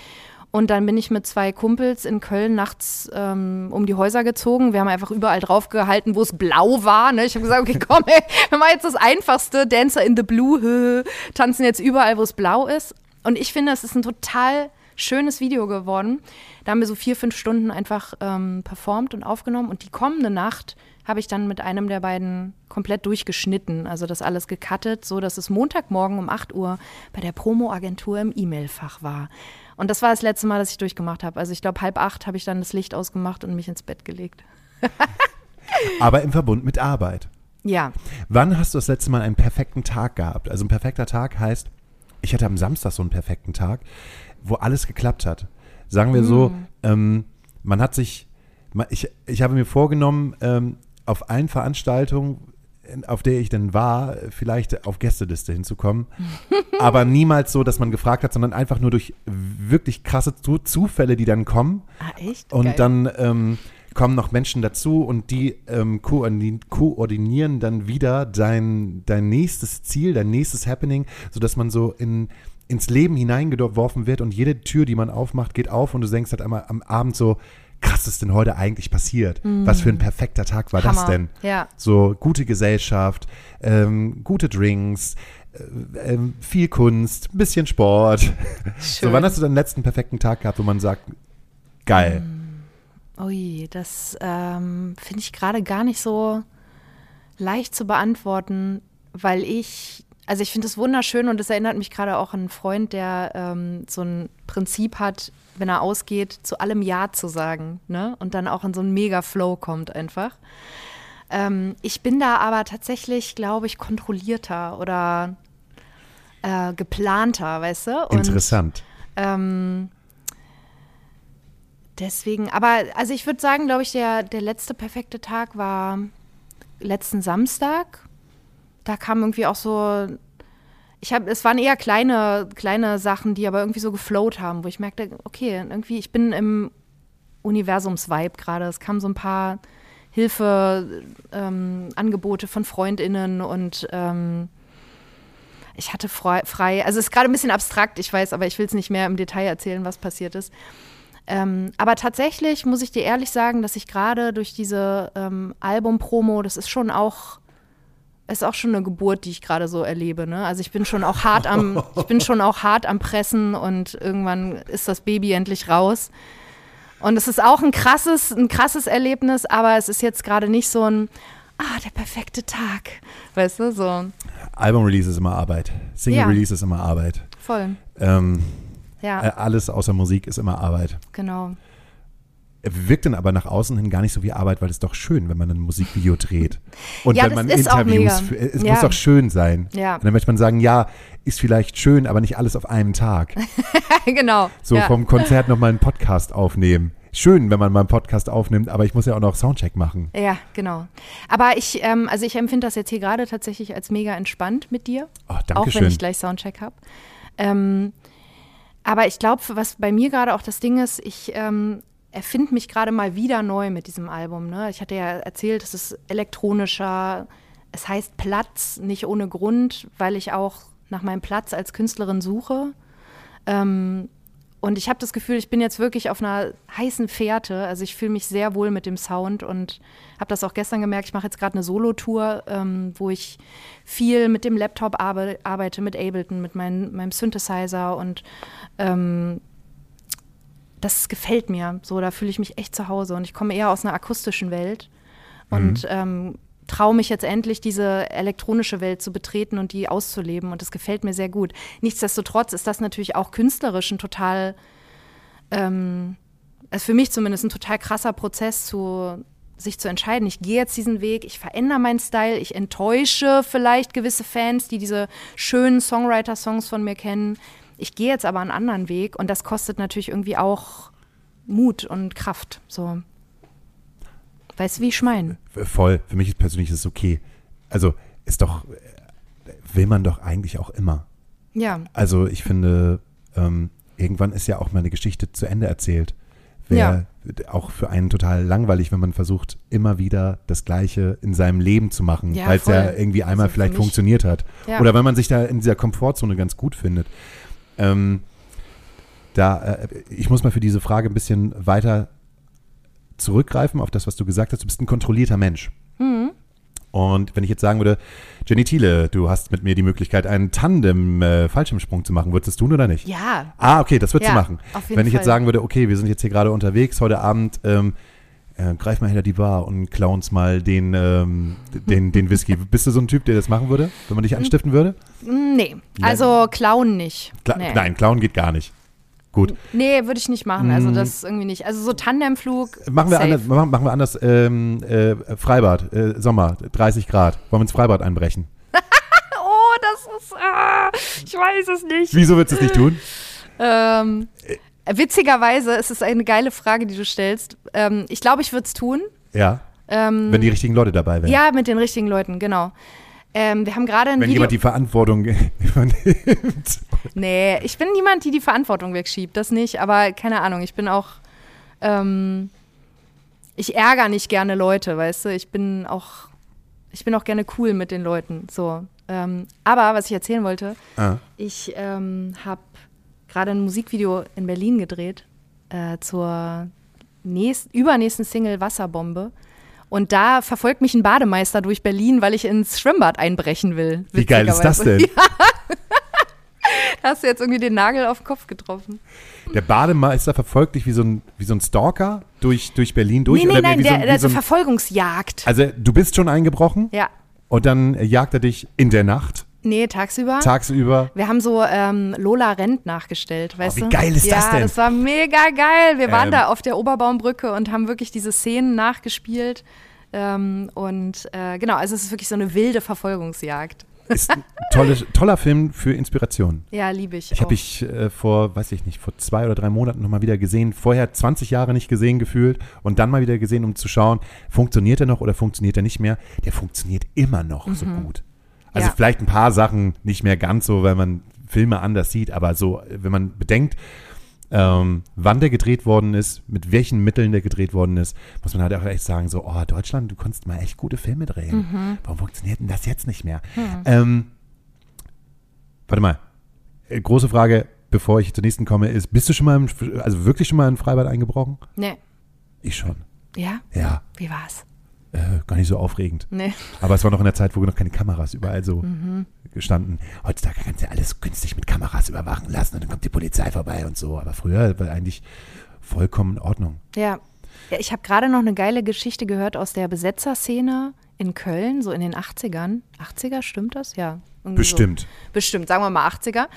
Und dann bin ich mit 2 Kumpels in Köln nachts um die Häuser gezogen. Wir haben einfach überall drauf gehalten, wo es blau war. Ne? Ich habe gesagt, okay, komm, ey, wir machen jetzt das Einfachste. Dancer in the Blue, tanzen jetzt überall, wo es blau ist. Und ich finde, es ist ein total schönes Video geworden. Da haben wir so 4-5 Stunden einfach performt und aufgenommen. Und die kommende Nacht habe ich dann mit einem der beiden komplett durchgeschnitten. Also das alles gecuttet, so dass es Montagmorgen um 8 Uhr bei der Promo-Agentur im E-Mail-Fach war. Und das war das letzte Mal, dass ich durchgemacht habe. Also ich glaube, 7:30 habe ich dann das Licht ausgemacht und mich ins Bett gelegt. Aber im Verbund mit Arbeit. Ja. Wann hast du das letzte Mal einen perfekten Tag gehabt? Also ein perfekter Tag heißt, ich hatte am Samstag so einen perfekten Tag, wo alles geklappt hat. Sagen wir so, man hat sich, ich habe mir vorgenommen, auf allen Veranstaltungen, auf der ich dann war, vielleicht auf Gästeliste hinzukommen. Aber niemals so, dass man gefragt hat, sondern einfach nur durch wirklich krasse Zufälle, die dann kommen. Ah, echt? Und Geil. dann kommen noch Menschen dazu und die koordinieren dann wieder dein nächstes Ziel, dein nächstes Happening, sodass man so ins Leben hineingeworfen wird und jede Tür, die man aufmacht, geht auf und du denkst halt einmal am Abend so, krass, was ist denn heute eigentlich passiert? Was für ein perfekter Tag war Hammer. das denn? Ja. So gute Gesellschaft, gute Drinks, viel Kunst, ein bisschen Sport. Schön. So, wann hast du deinen letzten perfekten Tag gehabt, wo man sagt, geil? Ui, das finde ich gerade gar nicht so leicht zu beantworten, weil ich finde es wunderschön und es erinnert mich gerade auch an einen Freund, der so ein Prinzip hat, wenn er ausgeht, zu allem Ja zu sagen, ne? Und dann auch in so einen Mega-Flow kommt einfach. Ich bin da aber tatsächlich, glaube ich, kontrollierter oder geplanter, weißt du? Und, Interessant. deswegen, aber also ich würde sagen, glaube ich, der letzte perfekte Tag war letzten Samstag. Da kam irgendwie auch so, es waren eher kleine Sachen, die aber irgendwie so geflowt haben, wo ich merkte, okay, irgendwie, ich bin im Universums-Vibe gerade. Es kamen so ein paar Hilfe-Angebote von FreundInnen und ich hatte frei, also es ist gerade ein bisschen abstrakt, ich weiß, aber ich will es nicht mehr im Detail erzählen, was passiert ist. Aber tatsächlich muss ich dir ehrlich sagen, dass ich gerade durch diese Album-Promo, das ist schon auch eine Geburt, die ich gerade so erlebe. Ne? Also ich bin schon auch hart am Pressen und irgendwann ist das Baby endlich raus. Und es ist auch ein krasses Erlebnis, aber es ist jetzt gerade nicht so der perfekte Tag. Weißt du, so. Album-Release ist immer Arbeit. Single-Release ist immer Arbeit. Voll. Ja. Alles außer Musik ist immer Arbeit. Genau. Wirkt dann aber nach außen hin gar nicht so wie Arbeit, weil es ist doch schön, wenn man ein Musikvideo dreht. Und Ja, wenn das man ist auch Interviews mega. Es Ja. muss doch schön sein. Ja. Und dann möchte man sagen, ja, ist vielleicht schön, aber nicht alles auf einen Tag. Genau. So ja. vom Konzert nochmal einen Podcast aufnehmen. Schön, wenn man mal einen Podcast aufnimmt, aber ich muss ja auch noch Soundcheck machen. Ja, genau. Aber ich empfinde das jetzt hier gerade tatsächlich als mega entspannt mit dir. Oh, Auch danke wenn schön. ich gleich Soundcheck habe. Aber ich glaube, was bei mir gerade auch das Ding ist, ich erfinde mich gerade mal wieder neu mit diesem Album. Ne? Ich hatte ja erzählt, es ist elektronischer, es heißt Platz, nicht ohne Grund, weil ich auch nach meinem Platz als Künstlerin suche. Und ich habe das Gefühl, ich bin jetzt wirklich auf einer heißen Fährte. Also ich fühle mich sehr wohl mit dem Sound und habe das auch gestern gemerkt. Ich mache jetzt gerade eine Solo-Tour, wo ich viel mit dem Laptop arbeite, mit Ableton, mit meinem Synthesizer und das gefällt mir. So, da fühle ich mich echt zu Hause und ich komme eher aus einer akustischen Welt und traue mich jetzt endlich, diese elektronische Welt zu betreten und die auszuleben und das gefällt mir sehr gut. Nichtsdestotrotz ist das natürlich auch künstlerisch ein total, also für mich zumindest ein total krasser Prozess, sich zu entscheiden. Ich gehe jetzt diesen Weg, ich verändere meinen Style, ich enttäusche vielleicht gewisse Fans, die diese schönen Songwriter-Songs von mir kennen. Ich gehe jetzt aber einen anderen Weg und das kostet natürlich irgendwie auch Mut und Kraft, so. Weißt du, wie ich meine? Voll. Für mich persönlich ist es okay. Also will man doch eigentlich auch immer. Ja. Also ich finde, irgendwann ist ja auch mal eine Geschichte zu Ende erzählt. Wäre auch für einen total langweilig, wenn man versucht, immer wieder das Gleiche in seinem Leben zu machen, Ja, weil es voll. ja irgendwie einmal Also für vielleicht mich- funktioniert hat. Ja. Oder wenn man sich da in dieser Komfortzone ganz gut findet. ich muss mal für diese Frage ein bisschen weiter zurückgreifen auf das, was du gesagt hast. Du bist ein kontrollierter Mensch. Und wenn ich jetzt sagen würde, Jenny Thiele, du hast mit mir die Möglichkeit, einen Tandem-Fallschirmsprung zu machen, würdest du es tun oder nicht? Ja. Ah, okay, das würdest du machen. Auf jeden Wenn ich Fall. jetzt sagen würde, okay, wir sind jetzt hier gerade unterwegs, heute Abend, greif mal hinter die Bar und klau uns mal den Whisky. Bist du so ein Typ, der das machen würde, wenn man dich anstiften würde? Nee, also klauen nicht. Nee. Nein, klauen geht gar nicht. Gut. Nee, würde ich nicht machen. Also das irgendwie nicht. Also so Tandemflug. Machen wir safe. anders. Freibad, Sommer, 30 Grad. Wollen wir ins Freibad einbrechen? Oh, das ist. Ich weiß es nicht. Wieso würdest du es nicht tun? Witzigerweise ist es eine geile Frage, die du stellst. Ich glaube, ich würde es tun. Ja. Wenn die richtigen Leute dabei wären. Ja, mit den richtigen Leuten, genau. Wir haben gerade ein Wenn Video. jemand die Verantwortung übernimmt. Nee, ich bin niemand, die Verantwortung wegschiebt. Das nicht, aber keine Ahnung. Ich bin auch. Ich ärgere nicht gerne Leute, weißt du. Ich bin auch gerne cool mit den Leuten. So. Aber was ich erzählen wollte, ich habe gerade ein Musikvideo in Berlin gedreht zur übernächsten Single Wasserbombe. Und da verfolgt mich ein Bademeister durch Berlin, weil ich ins Schwimmbad einbrechen will. Wie geil ist das denn? Ja. Hast du jetzt irgendwie den Nagel auf den Kopf getroffen? Der Bademeister verfolgt dich wie so ein Stalker durch Berlin durch? Nee, oder nein, wie so, der Verfolgungsjagd. Also du bist schon eingebrochen Ja. und dann jagt er dich in der Nacht, Nee, tagsüber. tagsüber. Wir haben so Lola Rent nachgestellt, weißt du? Wie geil ist das denn? Ja, das war mega geil. Wir waren da auf der Oberbaumbrücke und haben wirklich diese Szenen nachgespielt. Genau, also es ist wirklich so eine wilde Verfolgungsjagd. Ist ein toller Film für Inspiration. Ja, liebe ich Ich auch. habe vor 2 oder 3 Monaten nochmal wieder gesehen. Vorher 20 Jahre nicht gesehen gefühlt und dann mal wieder gesehen, um zu schauen, funktioniert er noch oder funktioniert er nicht mehr? Der funktioniert immer noch so gut. Also Ja. vielleicht ein paar Sachen nicht mehr ganz so, weil man Filme anders sieht, aber so, wenn man bedenkt, wann der gedreht worden ist, mit welchen Mitteln der gedreht worden ist, muss man halt auch echt sagen, so, oh, Deutschland, du konntest mal echt gute Filme drehen. Warum funktioniert denn das jetzt nicht mehr? Warte mal, große Frage, bevor ich zur nächsten komme, ist, bist du schon mal wirklich schon mal in ein Freibad eingebrochen? Nee. Ich schon. Ja? Ja, Wie war's? gar nicht so aufregend. Nee. Aber es war noch in der Zeit, wo noch keine Kameras überall so gestanden. Heutzutage kannst du ja alles künstlich mit Kameras überwachen lassen und dann kommt die Polizei vorbei und so. Aber früher war eigentlich vollkommen in Ordnung. Ja. Ich habe gerade noch eine geile Geschichte gehört aus der Besetzerszene in Köln, so in den 80ern. 80er, stimmt das? Ja. irgendwie Bestimmt. So. Bestimmt, sagen wir mal 80er.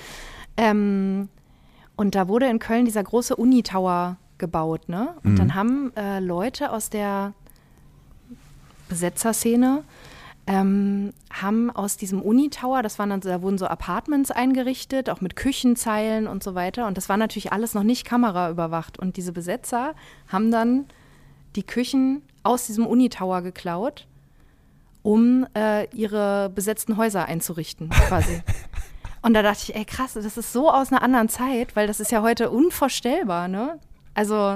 Und da wurde in Köln dieser große Uni-Tower gebaut, ne? Und dann haben Leute aus der Besetzerszene haben aus diesem Uni-Tower, da wurden so Apartments eingerichtet, auch mit Küchenzeilen und so weiter. Und das war natürlich alles noch nicht kameraüberwacht. Und diese Besetzer haben dann die Küchen aus diesem Uni-Tower geklaut, um ihre besetzten Häuser einzurichten, quasi. Und da dachte ich, ey krass, das ist so aus einer anderen Zeit, weil das ist ja heute unvorstellbar, ne? Also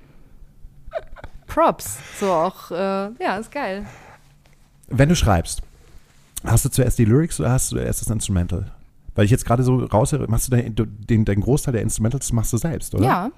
Props, so auch, ja, ist geil. Wenn du schreibst, hast du zuerst die Lyrics oder hast du erst das Instrumental? Weil ich jetzt gerade so raushöre, machst du den Großteil der Instrumentals machst du selbst, oder? Ja.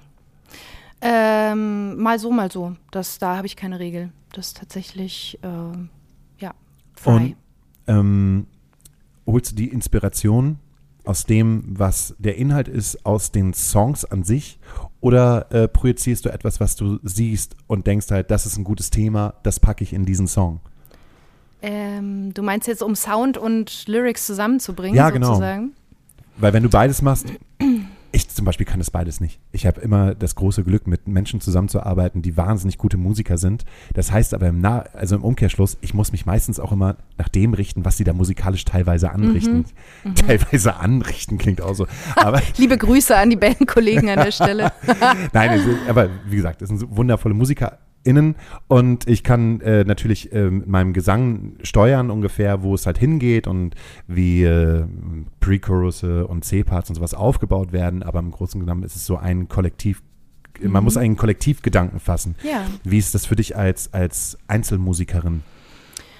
Mal so, mal so. Da habe ich keine Regel. Das ist tatsächlich, ja, frei. Und holst du die Inspiration aus dem, was der Inhalt ist, aus den Songs an sich? Oder projizierst du etwas, was du siehst und denkst halt, das ist ein gutes Thema, das packe ich in diesen Song? Du meinst jetzt, um Sound und Lyrics zusammenzubringen, Ja, genau. sozusagen? Weil wenn du beides machst, ich zum Beispiel kann das beides nicht. Ich habe immer das große Glück, mit Menschen zusammenzuarbeiten, die wahnsinnig gute Musiker sind. Das heißt aber im Umkehrschluss, ich muss mich meistens auch immer nach dem richten, was sie da musikalisch teilweise anrichten. Teilweise anrichten klingt auch so. Aber Liebe Grüße an die Bandkollegen an der Stelle. nein, aber wie gesagt, das sind so wundervolle MusikerInnen und ich kann natürlich mit meinem Gesang steuern ungefähr, wo es halt hingeht und wie Pre-Chorusse und C-Parts und sowas aufgebaut werden, aber im Großen und Ganzen ist es so ein Kollektiv, man muss einen Kollektivgedanken fassen. Ja. Wie ist das für dich als Einzelmusikerin?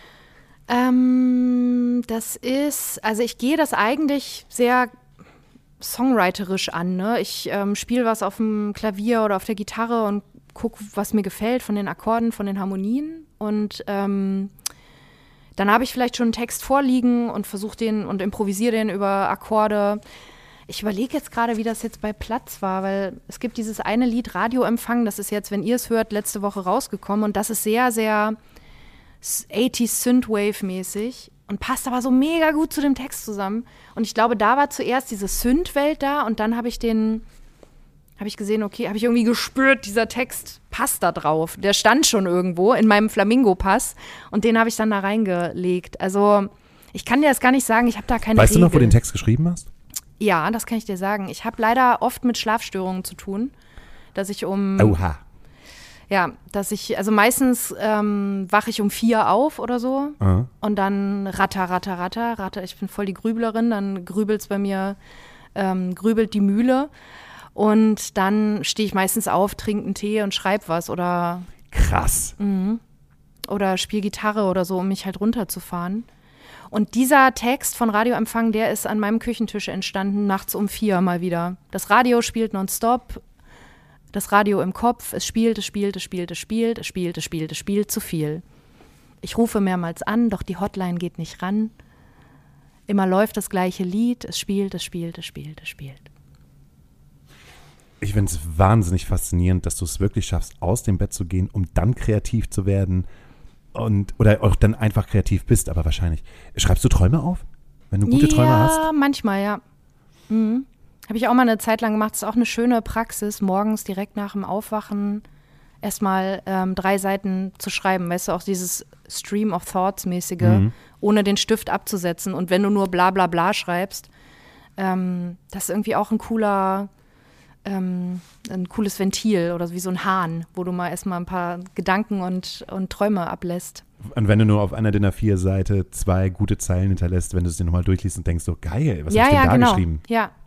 Also ich gehe das eigentlich sehr songwriterisch an. Ne? Ich spiele was auf dem Klavier oder auf der Gitarre und gucke, was mir gefällt von den Akkorden, von den Harmonien. Und dann habe ich vielleicht schon einen Text vorliegen und versuche den und improvisiere den über Akkorde. Ich überlege jetzt gerade, wie das jetzt bei Platz war, weil es gibt dieses eine Lied Radioempfang, das ist jetzt, wenn ihr es hört, letzte Woche rausgekommen und das ist sehr, sehr 80s Synthwave-mäßig und passt aber so mega gut zu dem Text zusammen. Und ich glaube, da war zuerst diese Synth-Welt da und dann habe ich gesehen, okay, habe ich irgendwie gespürt, dieser Text passt da drauf. Der stand schon irgendwo in meinem Flamingo-Pass und den habe ich dann da reingelegt. Also ich kann dir das gar nicht sagen, ich habe da keine Weißt Regel. du noch, wo du den Text geschrieben hast? Ja, das kann ich dir sagen. Ich habe leider oft mit Schlafstörungen zu tun, dass ich Oha. Ja, also meistens wache ich um 4 auf oder so und dann ratter. Ich bin voll die Grüblerin, dann grübelt's bei mir, grübelt die Mühle und dann stehe ich meistens auf, trinke einen Tee und schreibe was oder Krass. oder spiele Gitarre oder so, um mich halt runterzufahren. Und dieser Text von Radioempfang, der ist an meinem Küchentisch entstanden, nachts um 4 mal wieder. Das Radio spielt nonstop, das Radio im Kopf, es spielt zu viel. Ich rufe mehrmals an, doch die Hotline geht nicht ran. Immer läuft das gleiche Lied, es spielt. Ich finde es wahnsinnig faszinierend, dass du es wirklich schaffst, aus dem Bett zu gehen, um dann kreativ zu werden. Oder auch dann einfach kreativ bist, aber wahrscheinlich. Schreibst du Träume auf? Wenn du gute Träume hast? Ja, manchmal, ja. Habe ich auch mal eine Zeit lang gemacht. Das ist auch eine schöne Praxis, morgens direkt nach dem Aufwachen erstmal 3 Seiten zu schreiben. Weißt du, auch dieses Stream of Thoughts-mäßige, ohne den Stift abzusetzen. Und wenn du nur bla bla bla schreibst, das ist irgendwie auch ein cooles Ventil oder wie so ein Hahn, wo du mal erstmal ein paar Gedanken und Träume ablässt. Und wenn du nur auf einer DIN A4-Seite 2 gute Zeilen hinterlässt, wenn du es dir nochmal durchliest und denkst so, geil, was hast du denn da geschrieben?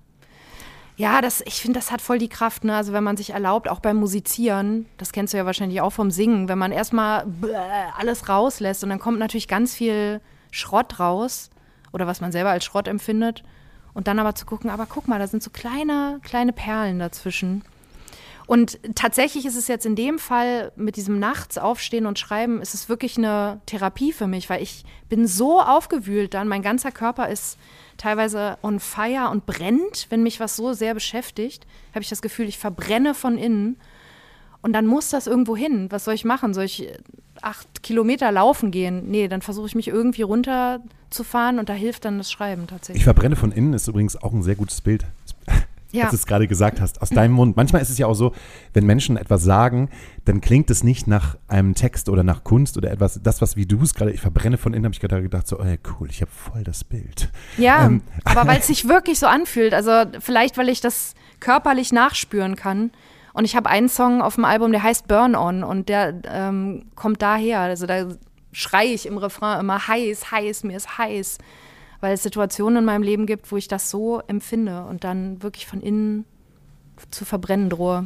Ja, ich finde, das hat voll die Kraft, ne? Also wenn man sich erlaubt, auch beim Musizieren, das kennst du ja wahrscheinlich auch vom Singen, wenn man erstmal alles rauslässt und dann kommt natürlich ganz viel Schrott raus oder was man selber als Schrott empfindet. Und dann aber zu gucken, aber guck mal, da sind so kleine Perlen dazwischen. Und tatsächlich ist es jetzt in dem Fall mit diesem Nachts aufstehen und schreiben, ist es wirklich eine Therapie für mich, weil ich bin so aufgewühlt dann, mein ganzer Körper ist teilweise on fire und brennt, wenn mich was so sehr beschäftigt, habe ich das Gefühl, ich verbrenne von innen. Und dann muss das irgendwo hin. Was soll ich machen? Soll ich 8 Kilometer laufen gehen? Nee, dann versuche ich mich irgendwie runterzufahren und da hilft dann das Schreiben tatsächlich. Ich verbrenne von innen ist übrigens auch ein sehr gutes Bild, ja. als du es gerade gesagt hast, aus deinem Mund. Manchmal ist es ja auch so, wenn Menschen etwas sagen, dann klingt es nicht nach einem Text oder nach Kunst oder etwas, was wie du es gerade, ich verbrenne von innen, habe ich gerade gedacht, so, cool, ich habe voll das Bild. Ja, aber weil es sich wirklich so anfühlt, also vielleicht, weil ich das körperlich nachspüren kann. Und ich habe einen Song auf dem Album, der heißt Burn On und der kommt daher. Also da schreie ich im Refrain immer heiß, mir ist heiß. Weil es Situationen in meinem Leben gibt, wo ich das so empfinde und dann wirklich von innen zu verbrennen drohe.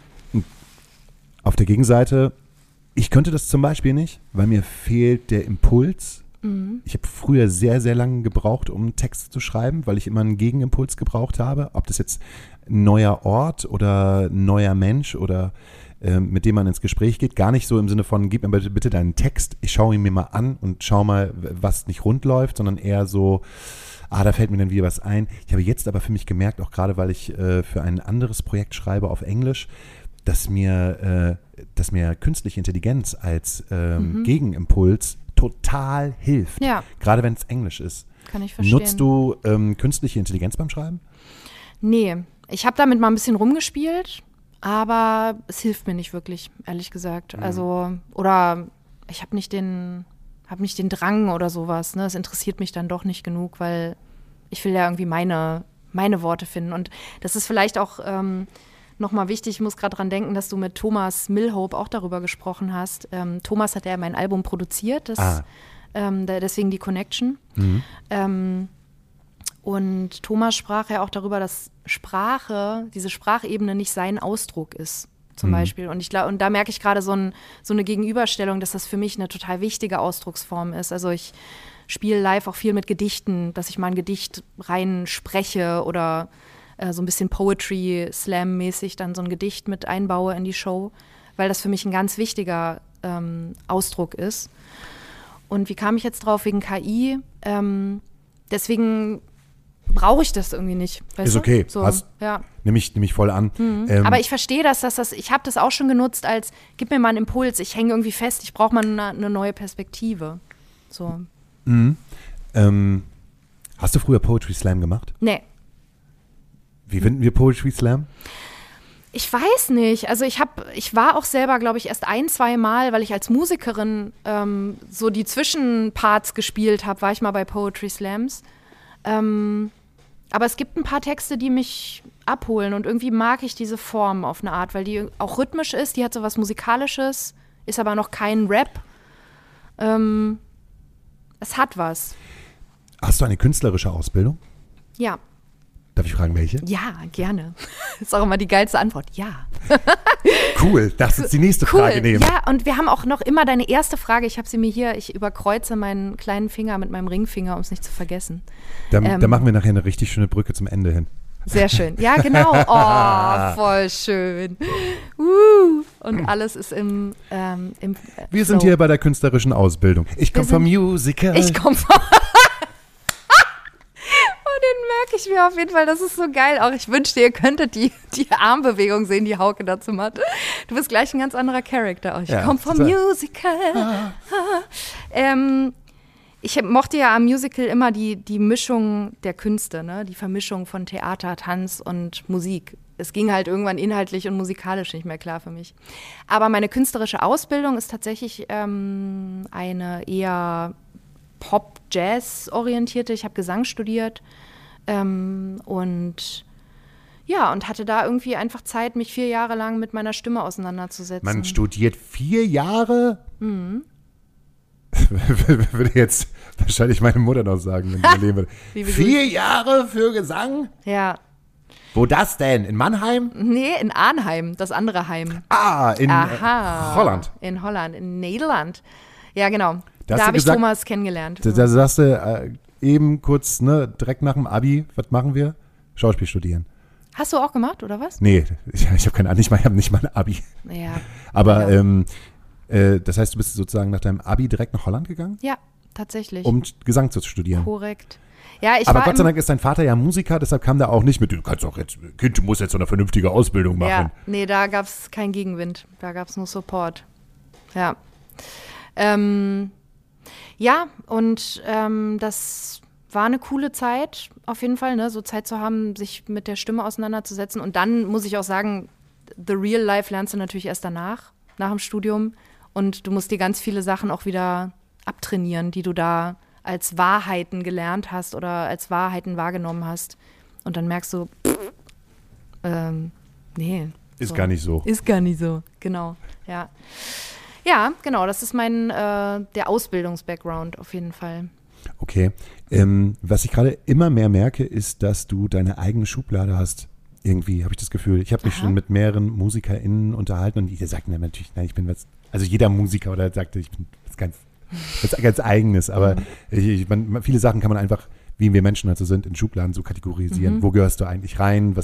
Auf der Gegenseite, ich könnte das zum Beispiel nicht, weil mir fehlt der Impuls. Ich habe früher sehr, sehr lange gebraucht, um Texte zu schreiben, weil ich immer einen Gegenimpuls gebraucht habe. Ob das jetzt ein neuer Ort oder ein neuer Mensch oder mit dem man ins Gespräch geht. Gar nicht so im Sinne von, gib mir bitte deinen Text, ich schaue ihn mir mal an und schau mal, was nicht rund läuft, sondern eher so, da fällt mir dann wieder was ein. Ich habe jetzt aber für mich gemerkt, auch gerade weil ich für ein anderes Projekt schreibe auf Englisch, dass mir künstliche Intelligenz als Gegenimpuls total hilft. Ja. Gerade wenn es Englisch ist. Kann ich verstehen. Nutzt du künstliche Intelligenz beim Schreiben? Nee, ich habe damit mal ein bisschen rumgespielt, aber es hilft mir nicht wirklich, ehrlich gesagt. Also, oder ich habe nicht den Drang oder sowas. Ne? Es interessiert mich dann doch nicht genug, weil ich will ja irgendwie meine Worte finden. Und das ist vielleicht auch nochmal wichtig, ich muss gerade dran denken, dass du mit Thomas Milhope auch darüber gesprochen hast. Thomas hat ja mein Album produziert, deswegen die Connection. Und Thomas sprach ja auch darüber, dass diese Sprachebene nicht sein Ausdruck ist, zum Beispiel. Und da merke ich gerade so eine Gegenüberstellung, dass das für mich eine total wichtige Ausdrucksform ist. Also ich spiele live auch viel mit Gedichten, dass ich mal ein Gedicht rein spreche oder so ein bisschen Poetry-Slam-mäßig dann so ein Gedicht mit einbaue in die Show, weil das für mich ein ganz wichtiger Ausdruck ist. Und wie kam ich jetzt drauf? Wegen KI. Deswegen brauche ich das irgendwie nicht. Weißt Ist du? okay, So, ja. Nimm ich voll an. Aber ich verstehe ich habe das auch schon genutzt als, gib mir mal einen Impuls, ich hänge irgendwie fest, ich brauche mal eine neue Perspektive. So. Hast du früher Poetry Slam gemacht? Nee. Wie finden wir Poetry Slam? Ich weiß nicht. Also ich war auch selber, glaube ich, erst 1-2 Mal, weil ich als Musikerin so die Zwischenparts gespielt habe, war ich mal bei Poetry Slams. Aber es gibt ein paar Texte, die mich abholen und irgendwie mag ich diese Form auf eine Art, weil die auch rhythmisch ist, die hat so was Musikalisches, ist aber noch kein Rap. Es hat was. Hast du eine künstlerische Ausbildung? Ja. Darf ich fragen, welche? Ja, gerne. Ist auch immer die geilste Antwort. Ja. Cool, darfst du jetzt die nächste Frage nehmen? Ja, und wir haben auch noch immer deine erste Frage. Ich habe sie mir hier, ich überkreuze meinen kleinen Finger mit meinem Ringfinger, um es nicht zu vergessen. Da machen wir nachher eine richtig schöne Brücke zum Ende hin. Sehr schön. Ja, genau. Oh, voll schön. Und alles ist im Wir sind hier bei der künstlerischen Ausbildung. Ich komme vom Musical. Ich komme vom den merke ich mir auf jeden Fall, das ist so geil. Auch ich wünschte, ihr könntet die Armbewegung sehen, die Hauke dazu macht. Du bist gleich ein ganz anderer Charakter. Ich komme vom Musical. Ich mochte ja am Musical immer die Mischung der Künste, ne? Die Vermischung von Theater, Tanz und Musik. Es ging halt irgendwann inhaltlich und musikalisch nicht mehr klar für mich. Aber meine künstlerische Ausbildung ist tatsächlich eine eher Pop-Jazz-orientierte. Ich habe Gesang studiert und hatte da irgendwie einfach Zeit, mich 4 Jahre lang mit meiner Stimme auseinanderzusetzen. Man studiert 4 Jahre? Würde jetzt wahrscheinlich meine Mutter noch sagen, wenn sie leben würde. 4 Jahre für Gesang? Ja. Wo das denn? In Mannheim? Nee, in Arnhem, das andere Heim. In Holland. In Holland, in Nederland. Ja, genau. Da habe ich Thomas kennengelernt. Da sagst du eben kurz, direkt nach dem Abi, was machen wir? Schauspiel studieren. Hast du auch gemacht, oder was? Nee, ich habe keine Ahnung, ich habe nicht mal ein Abi. Ja. Aber das heißt, du bist sozusagen nach deinem Abi direkt nach Holland gegangen? Ja, tatsächlich. Um Gesang zu studieren? Korrekt. Ja, aber Gott sei Dank ist dein Vater ja Musiker, deshalb kam da auch nicht mit, du kannst doch jetzt, Kind, du musst jetzt so eine vernünftige Ausbildung machen. Ja, nee, da gab es keinen Gegenwind, da gab es nur Support. Ja. Das war eine coole Zeit, auf jeden Fall, ne? So Zeit zu haben, sich mit der Stimme auseinanderzusetzen. Und dann muss ich auch sagen, the real life lernst du natürlich erst nach dem Studium. Und du musst dir ganz viele Sachen auch wieder abtrainieren, die du da als Wahrheiten gelernt hast oder als Wahrheiten wahrgenommen hast. Und dann merkst du, nee. Ist gar nicht so. Ist gar nicht so, genau, ja. Ja, genau, das ist der Ausbildungs-Background auf jeden Fall. Okay. Was ich gerade immer mehr merke, ist, dass du deine eigene Schublade hast. Irgendwie habe ich das Gefühl. Ich habe mich schon mit mehreren MusikerInnen unterhalten und die sagten dann natürlich, nein, ich bin was, also jeder Musiker oder sagte, ich bin was ganz Eigenes, aber viele Sachen kann man einfach, wie wir Menschen halt so sind, in Schubladen so kategorisieren. Wo gehörst du eigentlich rein?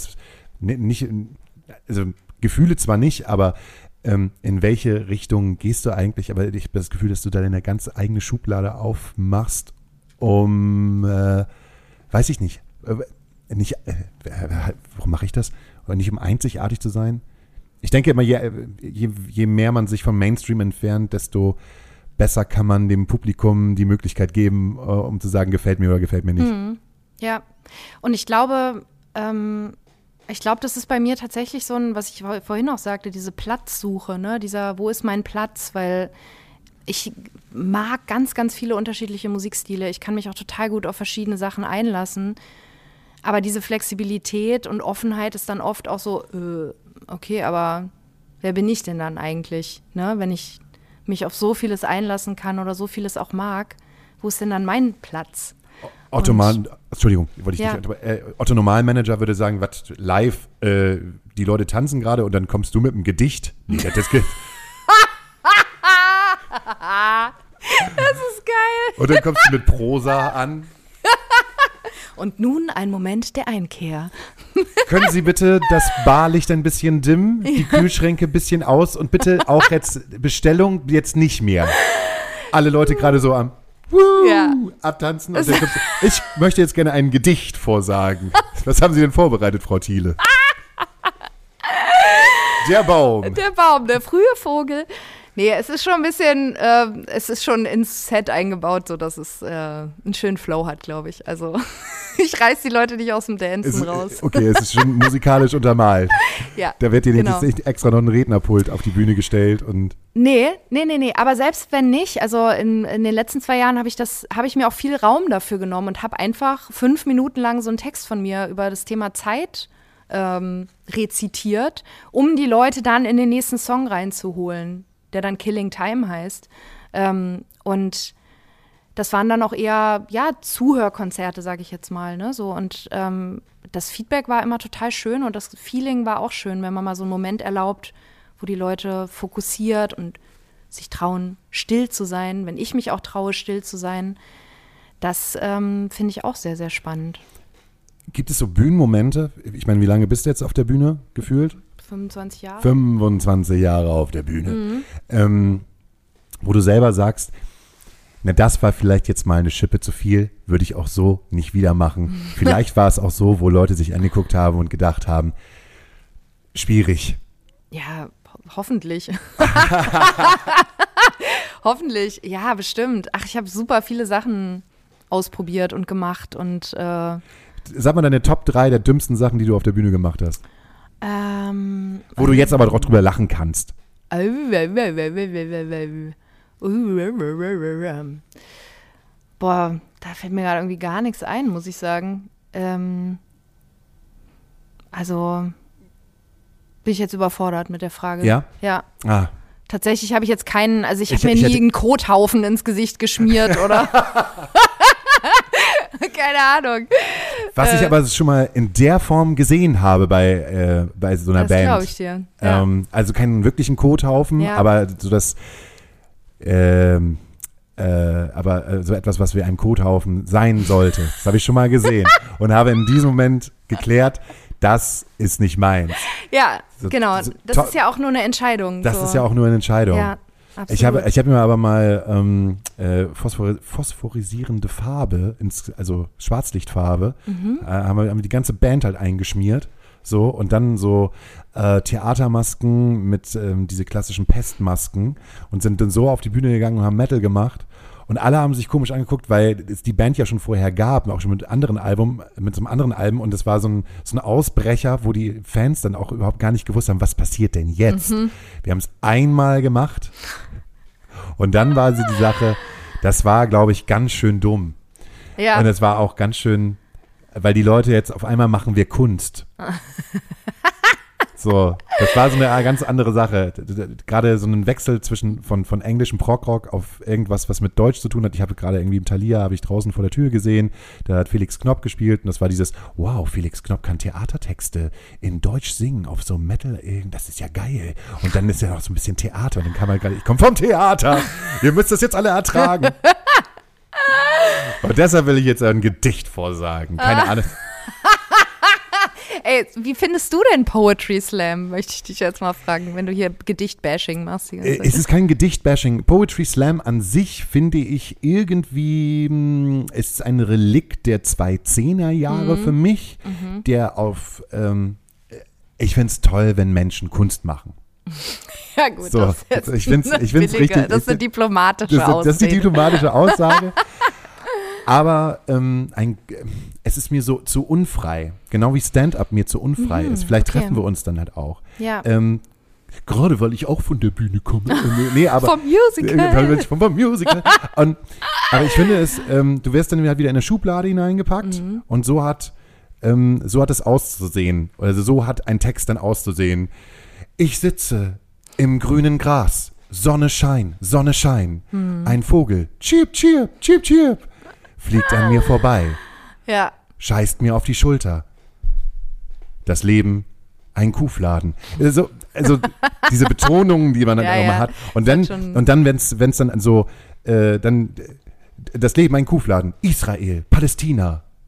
Also Gefühle zwar nicht, aber in welche Richtung gehst du eigentlich? Aber ich habe das Gefühl, dass du da deine ganz eigene Schublade aufmachst, um, weiß ich nicht, warum mache ich das? Oder nicht, um einzigartig zu sein? Ich denke immer, je mehr man sich vom Mainstream entfernt, desto besser kann man dem Publikum die Möglichkeit geben, um zu sagen, gefällt mir oder gefällt mir nicht. Ja, und ich glaube, das ist bei mir tatsächlich so ein, was ich vorhin auch sagte, diese Platzsuche, ne? Wo ist mein Platz? Weil ich mag ganz, ganz viele unterschiedliche Musikstile. Ich kann mich auch total gut auf verschiedene Sachen einlassen. Aber diese Flexibilität und Offenheit ist dann oft auch so, okay, aber wer bin ich denn dann eigentlich? Ne? Wenn ich mich auf so vieles einlassen kann oder so vieles auch mag, wo ist denn dann mein Platz? Otto Normalmanager würde sagen, was live, die Leute tanzen gerade und dann kommst du mit einem Gedicht. Nee, das ist geil. Und dann kommst du mit Prosa an. Und nun ein Moment der Einkehr. Können Sie bitte das Barlicht ein bisschen dimmen, die Kühlschränke ein bisschen aus und bitte auch jetzt Bestellung jetzt nicht mehr. Alle Leute gerade so am abtanzen. Und ich möchte jetzt gerne ein Gedicht vorsagen. Was haben Sie denn vorbereitet, Frau Thiele? Der Baum. Der Baum, der frühe Vogel. Nee, es ist schon ein bisschen, es ist schon ins Set eingebaut, sodass es einen schönen Flow hat, glaube ich. Also ich reiß die Leute nicht aus dem Dancen raus. Okay, es ist schon musikalisch untermalt. Ja, da wird dir genau. jetzt extra noch ein Rednerpult auf die Bühne gestellt. Und Nee. Aber selbst wenn nicht, also in den letzten 2 Jahren habe ich mir auch viel Raum dafür genommen und habe einfach 5 Minuten lang so einen Text von mir über das Thema Zeit rezitiert, um die Leute dann in den nächsten Song reinzuholen, der dann Killing Time heißt. Und das waren dann auch eher, Zuhörkonzerte, sage ich jetzt mal. Ne? So, und das Feedback war immer total schön und das Feeling war auch schön, wenn man mal so einen Moment erlaubt, wo die Leute fokussiert und sich trauen, still zu sein, wenn ich mich auch traue, still zu sein. Das finde ich auch sehr, sehr spannend. Gibt es so Bühnenmomente? Ich meine, wie lange bist du jetzt auf der Bühne gefühlt? 25 Jahre. 25 Jahre auf der Bühne. Wo du selber sagst, na, das war vielleicht jetzt mal eine Schippe zu viel, würde ich auch so nicht wieder machen. Vielleicht war es auch so, wo Leute sich angeguckt haben und gedacht haben, schwierig. Ja, hoffentlich. Hoffentlich, ja, bestimmt. Ach, ich habe super viele Sachen ausprobiert und gemacht und Sag mal deine Top 3 der dümmsten Sachen, die du auf der Bühne gemacht hast. Wo du jetzt aber drüber lachen kannst. Boah, da fällt mir gerade irgendwie gar nichts ein, muss ich sagen. Also bin ich jetzt überfordert mit der Frage. Ja? Ja. Ah. Tatsächlich habe ich jetzt keinen, also ich habe mir nie einen Kothaufen ins Gesicht geschmiert oder keine Ahnung. Was ich aber schon mal in der Form gesehen habe bei so einer das Band. Das glaube ich dir. Ja. Also keinen wirklichen Kothaufen, aber so das aber so etwas, was wie ein Kothaufen sein sollte. Das habe ich schon mal gesehen und habe in diesem Moment geklärt, das ist nicht meins. Ja, so, genau. Das ist ja auch nur eine Entscheidung. Das ist ja auch nur eine Entscheidung. Ja, absolut. Ich habe mir aber mal phosphorisierende Farbe, also Schwarzlichtfarbe, haben wir die ganze Band halt eingeschmiert. So, und dann so Theatermasken mit diese klassischen Pestmasken und sind dann so auf die Bühne gegangen und haben Metal gemacht. Und alle haben sich komisch angeguckt, weil es die Band ja schon vorher gab, auch schon mit so einem anderen Album. Und es war so ein Ausbrecher, wo die Fans dann auch überhaupt gar nicht gewusst haben, was passiert denn jetzt? Wir haben es einmal gemacht. Und dann war sie die Sache, das war, glaube ich, ganz schön dumm. Ja. Und es war auch ganz schön, weil die Leute jetzt auf einmal machen wir Kunst. So, das war so eine ganz andere Sache. Gerade so ein Wechsel von englischem Prog-Rock auf irgendwas, was mit Deutsch zu tun hat. Ich habe gerade irgendwie im Thalia, habe ich draußen vor der Tür gesehen, da hat Felix Knopp gespielt und das war dieses, wow, Felix Knopp kann Theatertexte in Deutsch singen auf so Metal, das ist ja geil. Und dann ist ja noch so ein bisschen Theater und dann kam halt gerade, ich komme vom Theater, ihr müsst das jetzt alle ertragen. Und deshalb will ich jetzt ein Gedicht vorsagen, keine Ahnung. Ey, wie findest du denn Poetry Slam? Möchte ich dich jetzt mal fragen, wenn du hier Gedicht-Bashing machst. Es ist kein Gedicht-Bashing. Poetry Slam an sich finde ich irgendwie, ist ein Relikt der 2010er Jahre für mich, der auf, ich finde es toll, wenn Menschen Kunst machen. Ja gut, so, das ist ich find's richtig. Das ist eine diplomatische Aussage. Das ist die diplomatische Aussage. Aber es ist mir so zu unfrei. Genau wie Stand-up mir zu unfrei ist. Vielleicht treffen wir uns dann halt auch. Ja. Gerade weil ich auch von der Bühne komme. Vom Musical. Vom Musical. Aber ich finde es, du wirst dann halt wieder in eine Schublade hineingepackt und so hat es auszusehen. Also so hat ein Text dann auszusehen. Ich sitze im grünen Gras. Sonne schein. Ein Vogel. Chirp, chirp, chirp, chirp. Fliegt an mir vorbei. Ja. Scheißt mir auf die Schulter. Das Leben, ein Kuhfladen. Also diese Betonungen, die man dann immer hat. Und dann, wenn es dann so, dann das Leben, ein Kuhfladen. Israel, Palästina.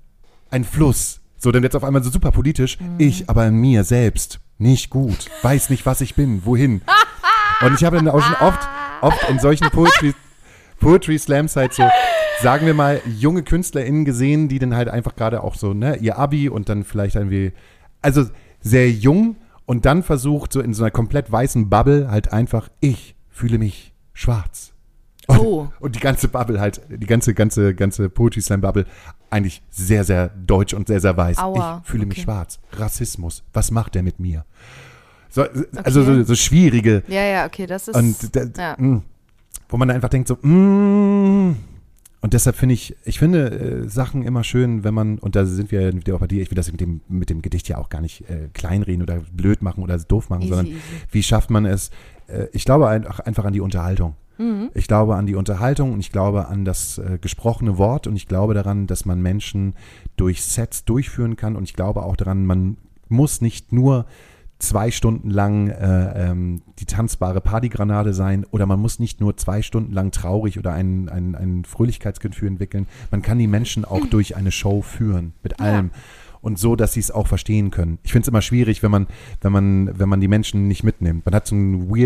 ein Fluss. So, dann wird es auf einmal so super politisch. Ich aber in mir selbst nicht gut. Weiß nicht, was ich bin, wohin. Und ich habe dann auch schon oft in solchen Poetry Slams halt so, sagen wir mal, junge KünstlerInnen gesehen, die dann halt einfach gerade auch so, ne, ihr Abi und dann vielleicht irgendwie, also sehr jung und dann versucht so in so einer komplett weißen Bubble halt einfach, ich fühle mich schwarz. Und die ganze Bubble halt, die ganze Poetry Slam Bubble eigentlich sehr, sehr deutsch und sehr, sehr weiß. Aua, ich fühle mich schwarz. Rassismus, was macht der mit mir? So, also so schwierige. Ja, okay, das ist. Und wo man dann einfach denkt so, und deshalb finde Sachen immer schön, wenn man, und da sind wir wieder auch bei dir, ich will das mit dem Gedicht ja auch gar nicht kleinreden oder blöd machen oder doof machen, sondern wie schafft man es? Ich glaube einfach an die Unterhaltung. Ich glaube an die Unterhaltung und ich glaube an das gesprochene Wort und ich glaube daran, dass man Menschen durch Sets durchführen kann und ich glaube auch daran, man muss nicht nur 2 Stunden lang die tanzbare Partygranate sein oder man muss nicht nur 2 Stunden lang traurig oder ein Fröhlichkeitsgefühl entwickeln. Man kann die Menschen auch durch eine Show führen, mit allem. Und so, dass sie es auch verstehen können. Ich finde es immer schwierig, wenn man die Menschen nicht mitnimmt. Man hat so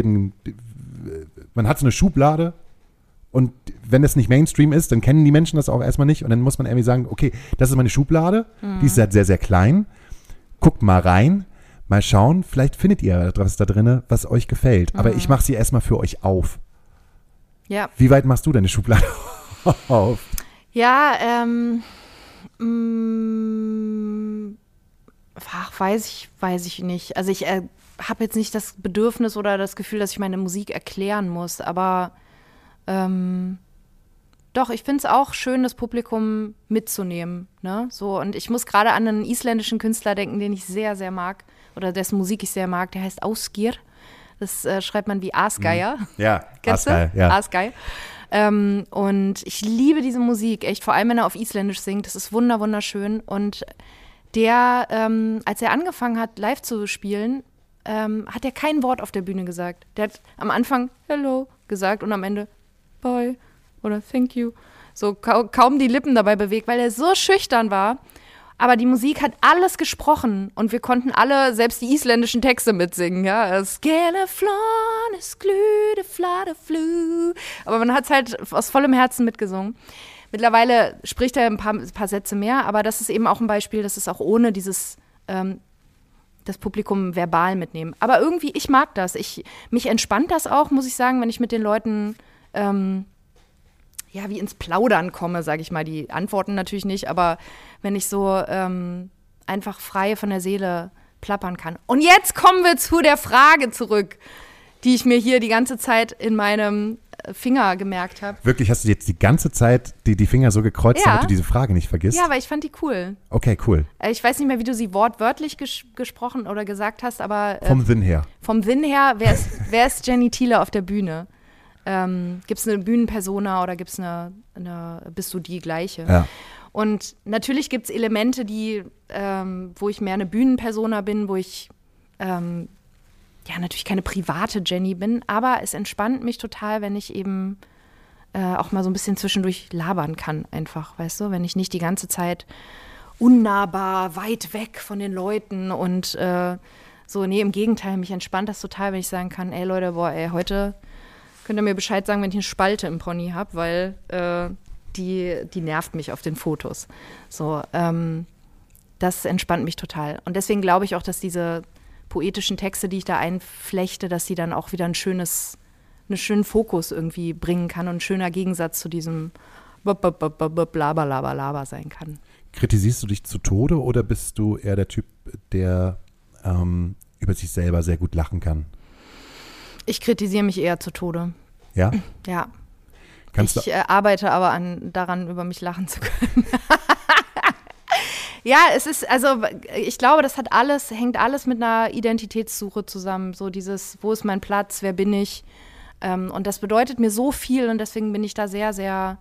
eine Schublade und wenn es nicht Mainstream ist, dann kennen die Menschen das auch erstmal nicht und dann muss man irgendwie sagen, okay, das ist meine Schublade, die ist halt sehr, sehr klein. Guckt mal rein. Mal schauen, vielleicht findet ihr etwas da drin, was euch gefällt. Aber ich mache sie erstmal für euch auf. Ja. Wie weit machst du deine Schublade auf? Ja, weiß ich nicht. Also ich habe jetzt nicht das Bedürfnis oder das Gefühl, dass ich meine Musik erklären muss. Aber doch, ich finde es auch schön, das Publikum mitzunehmen. Ne? So, und ich muss gerade an einen isländischen Künstler denken, den ich sehr, sehr mag. Oder dessen Musik ich sehr mag. Der heißt Ásgeir. Das schreibt man wie Aasgeier. Ja, Aasgeier. Ja. Aasgeier. Und ich liebe diese Musik, echt. Vor allem, wenn er auf Isländisch singt. Das ist wunderschön. Und der, als er angefangen hat, live zu spielen, hat er kein Wort auf der Bühne gesagt. Der hat am Anfang Hello gesagt und am Ende Bye oder Thank you. So kaum die Lippen dabei bewegt, weil er so schüchtern war. Aber die Musik hat alles gesprochen und wir konnten alle selbst die isländischen Texte mitsingen. Ja? Skeleflon, es glühde, flade, flü. Aber man hat es halt aus vollem Herzen mitgesungen. Mittlerweile spricht er ein paar Sätze mehr, aber das ist eben auch ein Beispiel, dass es auch ohne dieses das Publikum verbal mitnehmen. Aber irgendwie, ich mag das. Mich entspannt das auch, muss ich sagen, wenn ich mit den Leuten wie ins Plaudern komme, sage ich mal. Die antworten natürlich nicht, aber wenn ich so einfach frei von der Seele plappern kann. Und jetzt kommen wir zu der Frage zurück, die ich mir hier die ganze Zeit in meinem Finger gemerkt habe. Wirklich, hast du jetzt die ganze Zeit die Finger so gekreuzt, damit du diese Frage nicht vergisst? Ja, aber ich fand die cool. Okay, cool. Ich weiß nicht mehr, wie du sie wortwörtlich gesprochen oder gesagt hast, aber vom Sinn her. Vom Sinn her, wer ist Jenny Thiele auf der Bühne? Gibt es eine Bühnenpersona oder gibt's bist du die gleiche? Ja. Und natürlich gibt es Elemente, wo ich mehr eine Bühnenpersona bin, wo ich natürlich keine private Jenny bin, aber es entspannt mich total, wenn ich eben auch mal so ein bisschen zwischendurch labern kann einfach, weißt du? Wenn ich nicht die ganze Zeit unnahbar, weit weg von den Leuten und im Gegenteil, mich entspannt das total, wenn ich sagen kann, ey Leute, heute könnt ihr mir Bescheid sagen, wenn ich eine Spalte im Pony habe, weil die nervt mich auf den Fotos. So, das entspannt mich total. Und deswegen glaube ich auch, dass diese poetischen Texte, die ich da einflechte, dass sie dann auch wieder einen schönen Fokus irgendwie bringen kann und ein schöner Gegensatz zu diesem Laber sein kann. Kritisierst du dich zu Tode oder bist du eher der Typ, der über sich selber sehr gut lachen kann? Ich kritisiere mich eher zu Tode. Ja? Ja. Ich arbeite aber daran, über mich lachen zu können. Ja, ich glaube, das hängt alles mit einer Identitätssuche zusammen. So dieses, wo ist mein Platz, wer bin ich? Und das bedeutet mir so viel und deswegen bin ich da sehr, sehr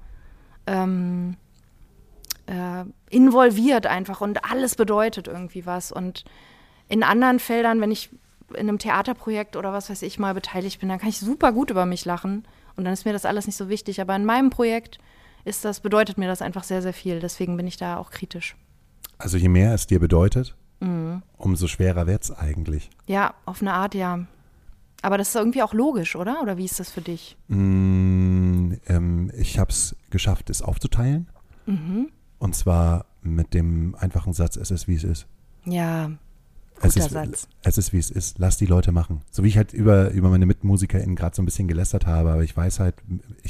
involviert einfach und alles bedeutet irgendwie was. Und in anderen Feldern, wenn ich in einem Theaterprojekt oder was weiß ich mal beteiligt bin, dann kann ich super gut über mich lachen und dann ist mir das alles nicht so wichtig. Aber in meinem Projekt bedeutet mir das einfach sehr, sehr viel. Deswegen bin ich da auch kritisch. Also je mehr es dir bedeutet, umso schwerer wird es eigentlich. Ja, auf eine Art, ja. Aber das ist irgendwie auch logisch, oder? Oder wie ist das für dich? Ich habe es geschafft, es aufzuteilen. Und zwar mit dem einfachen Satz, es ist, wie es ist. Ja, guter Satz. Es ist, wie es ist. Lass die Leute machen. So wie ich halt über meine MitmusikerInnen gerade so ein bisschen gelästert habe, aber ich weiß halt,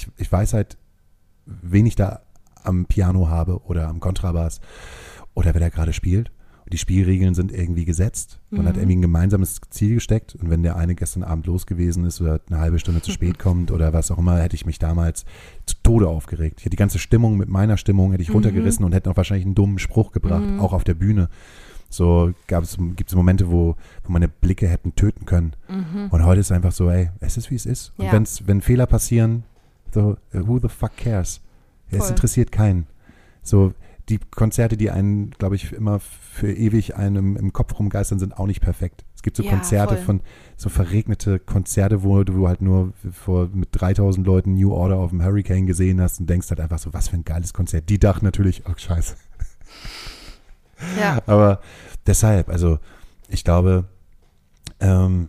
wen ich da am Piano habe oder am Kontrabass oder wer da gerade spielt. Und die Spielregeln sind irgendwie gesetzt. Man hat irgendwie ein gemeinsames Ziel gesteckt. Und wenn der eine gestern Abend los gewesen ist oder eine halbe Stunde zu spät kommt oder was auch immer, hätte ich mich damals zu Tode aufgeregt. Ich hätte die ganze Stimmung mit meiner Stimmung hätte ich runtergerissen und hätte noch wahrscheinlich einen dummen Spruch gebracht, auch auf der Bühne. So gibt es Momente, wo meine Blicke hätten töten können. Und heute ist einfach so, ey, es ist, wie es ist. Und wenn Fehler passieren, so, who the fuck cares? Es interessiert keinen. So, die Konzerte, die einen, glaube ich, immer für ewig einem im Kopf rumgeistern, sind auch nicht perfekt. Es gibt so Konzerte so verregnete Konzerte, wo du halt nur mit 3000 Leuten New Order auf dem Hurricane gesehen hast und denkst halt einfach so, was für ein geiles Konzert. Die dachten natürlich, oh scheiße. Ja. Aber deshalb, also ich glaube, man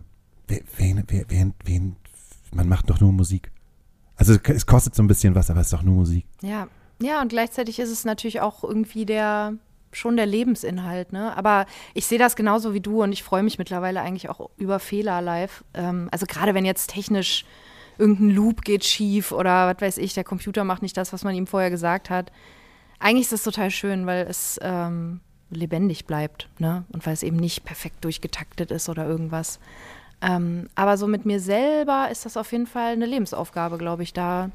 macht doch nur Musik. Also es kostet so ein bisschen was, aber es ist doch nur Musik. Ja. Ja, und gleichzeitig ist es natürlich auch irgendwie schon der Lebensinhalt, ne? Aber ich sehe das genauso wie du und ich freue mich mittlerweile eigentlich auch über Fehler live. Also gerade wenn jetzt technisch irgendein Loop geht schief oder was weiß ich, der Computer macht nicht das, was man ihm vorher gesagt hat. Eigentlich ist das total schön, weil es lebendig bleibt, ne? Und weil es eben nicht perfekt durchgetaktet ist oder irgendwas. Aber so mit mir selber ist das auf jeden Fall eine Lebensaufgabe, glaube ich, da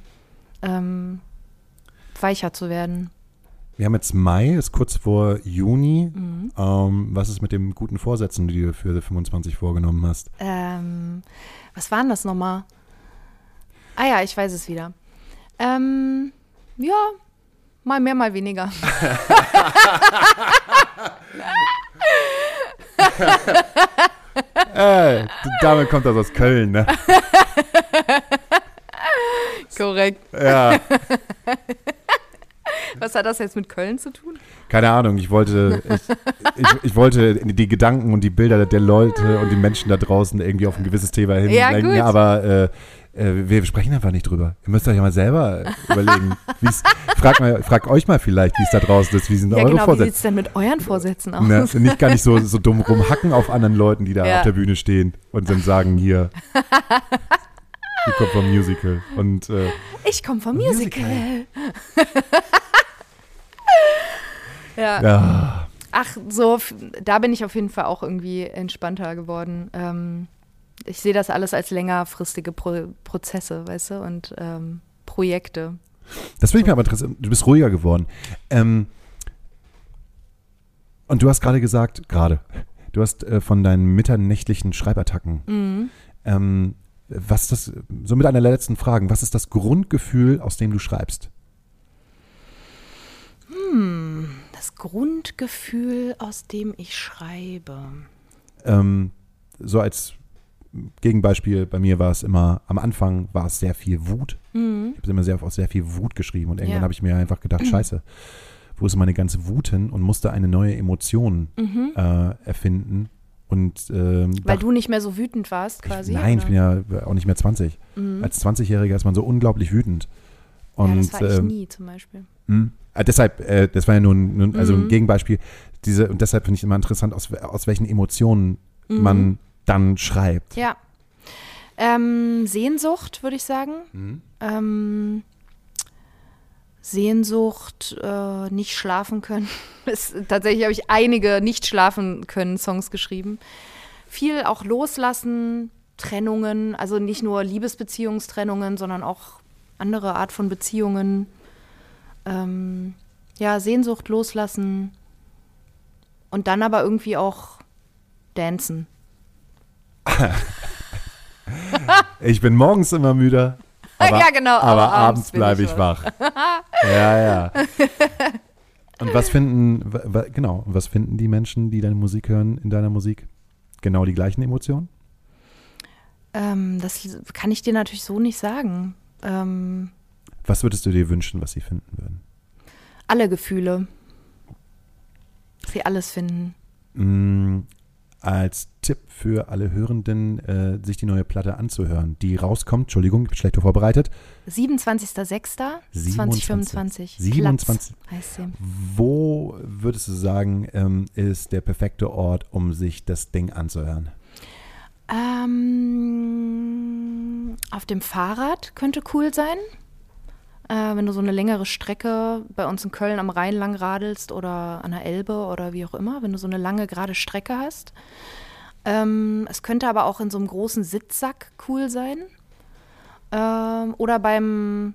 weicher zu werden. Wir haben jetzt Mai, ist kurz vor Juni. Was ist mit den guten Vorsätzen, die du für 25 vorgenommen hast? Was waren das nochmal? Ah ja, ich weiß es wieder. Ja, mal mehr, mal weniger. Damit kommt das aus Köln, ne? Korrekt. Ja. Was hat das jetzt mit Köln zu tun? Keine Ahnung, ich wollte die Gedanken und die Bilder der Leute und die Menschen da draußen irgendwie auf ein gewisses Thema hinlenken, ja, aber wir sprechen einfach nicht drüber. Ihr müsst euch ja mal selber überlegen. Fragt euch mal vielleicht, wie es da draußen ist. Wie sind eure Vorsätze? Wie sieht es denn mit euren Vorsätzen aus? Ne, nicht gar nicht so dumm rumhacken auf anderen Leuten, die da auf der Bühne stehen und dann sagen, hier, ich komme vom Musical. Und, ich komme vom Musical. Ja. Ach, so, da bin ich auf jeden Fall auch irgendwie entspannter geworden. Ich sehe das alles als längerfristige Prozesse, weißt du, und Projekte. Das würde ich mir aber interessieren. Du bist ruhiger geworden. Und du hast gerade gesagt, du hast von deinen mitternächtlichen Schreibattacken, was ist das, so mit einer der letzten Fragen, was ist das Grundgefühl, aus dem du schreibst? Das Grundgefühl, aus dem ich schreibe. So als Gegenbeispiel, bei mir war es immer, am Anfang war es sehr viel Wut. Ich habe immer aus sehr viel Wut geschrieben und irgendwann habe ich mir einfach gedacht, scheiße, wo ist meine ganze Wut hin und musste eine neue Emotion erfinden. Und, weil du nicht mehr so wütend warst quasi? Nein, ich bin ja auch nicht mehr 20. Als 20-Jähriger ist man so unglaublich wütend. Und, das war ich nie zum Beispiel. Deshalb, das war ja nur ein Gegenbeispiel. Und deshalb finde ich immer interessant, aus welchen Emotionen man dann schreibt. Ja. Sehnsucht, würde ich sagen. Sehnsucht, nicht schlafen können. Tatsächlich habe ich einige nicht schlafen können Songs geschrieben. Viel auch loslassen, Trennungen, also nicht nur Liebesbeziehungstrennungen, sondern auch andere Art von Beziehungen. Sehnsucht loslassen und dann aber irgendwie auch dancen. Ich bin morgens immer müde, aber, genau, aber abends bleibe ich wach. Ja. Und was finden die Menschen, die deine Musik hören, in deiner Musik? Genau die gleichen Emotionen? Das kann ich dir natürlich so nicht sagen. Was würdest du dir wünschen, was sie finden würden? Alle Gefühle. Sie alles finden. Als Tipp für alle Hörenden, sich die neue Platte anzuhören, die rauskommt. Entschuldigung, ich bin schlecht vorbereitet. 27.06.2025. 27. Platz heißt sie. Wo würdest du sagen, ist der perfekte Ort, um sich das Ding anzuhören? Auf dem Fahrrad könnte cool sein. Wenn du so eine längere Strecke bei uns in Köln am Rhein lang radelst oder an der Elbe oder wie auch immer, wenn du so eine lange gerade Strecke hast. Es könnte aber auch in so einem großen Sitzsack cool sein. Oder beim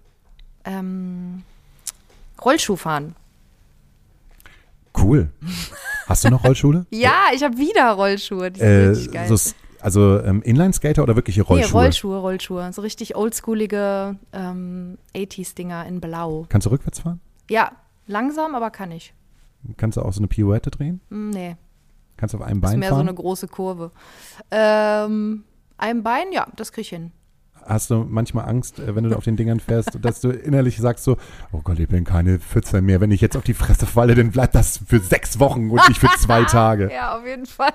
Rollschuhfahren. Cool. Hast du noch Rollschuhe? Ja, ich habe wieder Rollschuhe. Die sind richtig geil. Also Inline-Skater oder wirkliche Rollschuhe? Nee, Rollschuhe. So richtig oldschoolige 80s-Dinger in Blau. Kannst du rückwärts fahren? Ja, langsam, aber kann ich. Kannst du auch so eine Pirouette drehen? Nee. Kannst du auf einem Bein Das ist mehr fahren? so eine große Kurve. Einem Bein, ja, das krieg ich hin. Hast du manchmal Angst, wenn du auf den Dingern fährst, dass du innerlich sagst so, oh Gott, ich bin keine Pfütze mehr. Wenn ich jetzt auf die Fresse falle, dann bleibt das für 6 Wochen und nicht für 2 Tage. Ja, auf jeden Fall.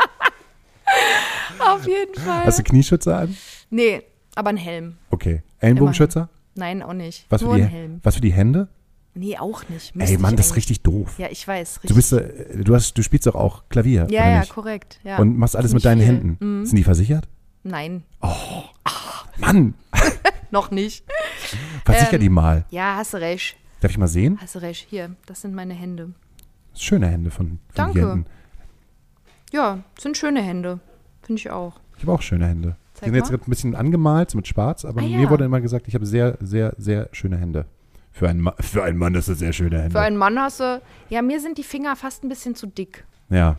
Auf jeden Fall. Hast du Knieschützer an? Nee, aber ein Helm. Okay. Ellenbogenschützer? Nein, auch nicht. Was Nur für ein die, Helm. was für die Hände? Nee, auch nicht. Ey, Mann, das ist richtig doof. Ja, ich weiß. Du Richtig. du spielst doch auch Klavier, Ja, oder ja, nicht? korrekt. Ja. Und machst alles mit Ziemlich deinen viel. Händen. Sind die versichert? Nein, Mann, noch nicht. versicher die mal. Ja, hast du recht. Darf ich mal sehen? Hast du recht. Hier, das sind meine Hände. Schöne Hände von Danke. hier hinten. Ja, sind schöne Hände. Finde ich auch. Ich habe auch schöne Hände. Die Zeig sind jetzt mal. gerade ein bisschen angemalt mit Schwarz, aber Ah, mir ja. wurde immer gesagt, ich habe sehr, sehr, sehr schöne Hände. Für einen Mann ist das sehr schöne Hände. Für einen Mann hast du. Ja, mir sind die Finger fast ein bisschen zu dick. Ja.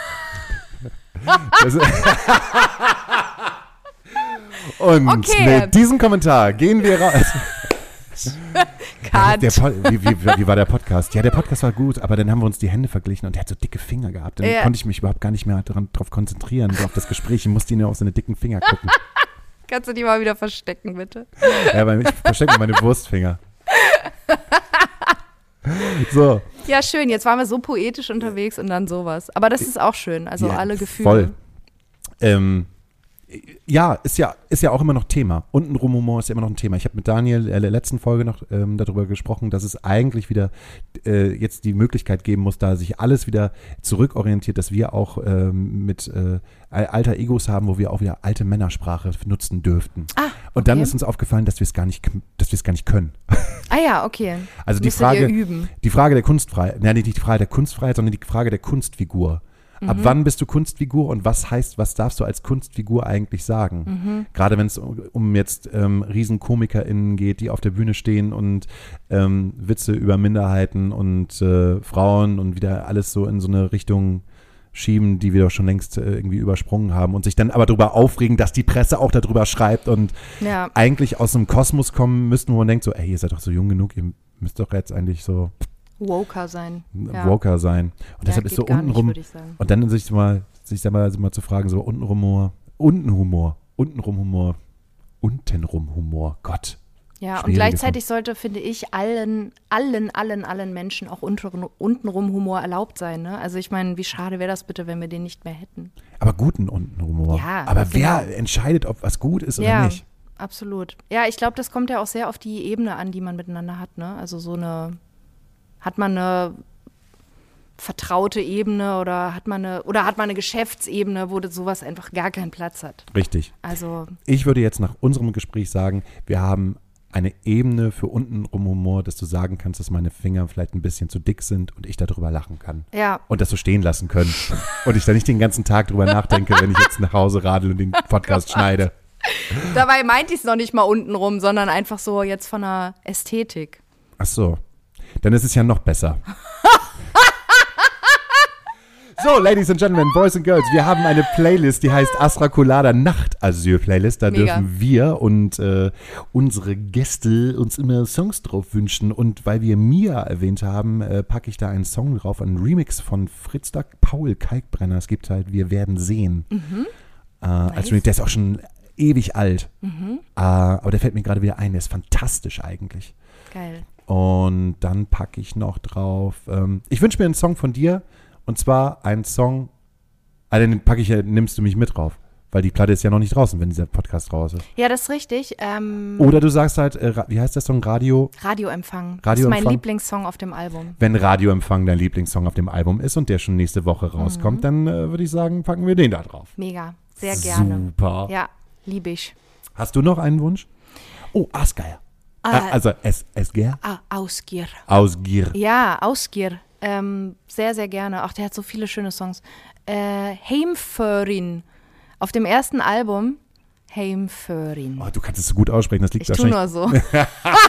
Und Okay. mit diesem Kommentar gehen wir raus. Cut. Wie war der Podcast? Ja, der Podcast war gut, aber dann haben wir uns die Hände verglichen und der hat so dicke Finger gehabt. Dann Ja. konnte ich mich überhaupt gar nicht mehr drauf konzentrieren, so auf das Gespräch. Ich musste ihn nur auf seine dicken Finger gucken. Kannst du die mal wieder verstecken, bitte? Ja, weil ich verstecke meine Wurstfinger. So. Ja, schön. Jetzt waren wir so poetisch unterwegs und dann sowas. Aber das ist auch schön. Also Ja, alle Gefühle. Voll. Ja, ist ja auch immer noch Thema. Untenrum Humor ist ja immer noch ein Thema. Ich habe mit Daniel in der letzten Folge noch darüber gesprochen, dass es eigentlich wieder jetzt die Möglichkeit geben muss, da sich alles wieder zurückorientiert, dass wir auch mit alter Egos haben, wo wir auch wieder alte Männersprache nutzen dürften. Ah, Und dann okay. ist uns aufgefallen, dass wir es gar nicht können. Ah ja, okay. Also die Müsstet ihr Frage, üben. die Frage der Kunstfreiheit, nicht die Frage der Kunstfreiheit, sondern die Frage der Kunstfigur. Ab wann bist du Kunstfigur und was darfst du als Kunstfigur eigentlich sagen? Gerade wenn es um jetzt RiesenkomikerInnen geht, die auf der Bühne stehen und Witze über Minderheiten und Frauen und wieder alles so in so eine Richtung schieben, die wir doch schon längst irgendwie übersprungen haben und sich dann aber darüber aufregen, dass die Presse auch darüber schreibt und Ja. eigentlich aus einem Kosmos kommen müssten, wo man denkt so, ey, ihr seid doch so jung genug, ihr müsst doch jetzt eigentlich so Woker sein. Ja. Woker sein. Und deshalb Ja, ist so geht gar nicht, untenrum, würde ich sagen. und dann sich mal zu fragen, so untenrum Humor, Gott. Ja, und Schwierige gleichzeitig sollte, finde ich, allen Menschen auch untenrum Humor erlaubt sein. Ne? Also ich meine, wie schade wäre das bitte, wenn wir den nicht mehr hätten. Aber guten Untenhumor. Ja, aber wer genau. entscheidet, ob was gut ist oder Ja, nicht? absolut. Ja, ich glaube, das kommt ja auch sehr auf die Ebene an, die man miteinander hat. Ne? Also hat man eine vertraute Ebene oder hat man eine Geschäftsebene, wo das sowas einfach gar keinen Platz hat. Richtig. Also Ich würde jetzt nach unserem Gespräch sagen, wir haben eine Ebene für untenrum Humor, dass du sagen kannst, dass meine Finger vielleicht ein bisschen zu dick sind und ich darüber lachen kann. ja, Und das so stehen lassen können. Und ich da nicht den ganzen Tag drüber nachdenke, wenn ich jetzt nach Hause radel und den Podcast schneide. dabei meinte ich es noch nicht mal untenrum, sondern einfach so jetzt von der Ästhetik. Ach so. Dann ist es ja noch besser. So, Ladies and Gentlemen, Boys and Girls, wir haben eine Playlist, die heißt Astra Colada Nachtasyl-Playlist. Da Mega. dürfen wir und unsere Gäste uns immer Songs drauf wünschen. Und weil wir Mia erwähnt haben, packe ich da einen Song drauf, einen Remix von Fritz Paul Kalkbrenner. Es gibt halt Wir werden sehen. Als Remix, der ist auch schon ewig alt. Aber der fällt mir gerade wieder ein, der ist fantastisch eigentlich. Geil. Und dann packe ich noch drauf, ich wünsche mir einen Song von dir Und zwar ein Song, den nimmst du mich mit drauf. Weil die Platte ist ja noch nicht draußen, wenn dieser Podcast raus ist. Ja, das ist richtig. Oder du sagst halt, wie heißt der Song? Radioempfang. Das ist mein Lieblingssong auf dem Album. Wenn Radioempfang dein Lieblingssong auf dem Album ist und der schon nächste Woche rauskommt, dann würde ich sagen, packen wir den da drauf. Mega, sehr gerne. Super. Ja, liebe ich. Hast du noch einen Wunsch? Oh, Asgeir. Also Esger? Ausgier. Ausgier. Ja, Ausgier. Sehr, sehr gerne. Ach, der hat so viele schöne Songs. Heimförin. Auf dem ersten Album, Heimförin. Oh, du kannst es so gut aussprechen, das liegt ich wahrscheinlich. Ich tue nur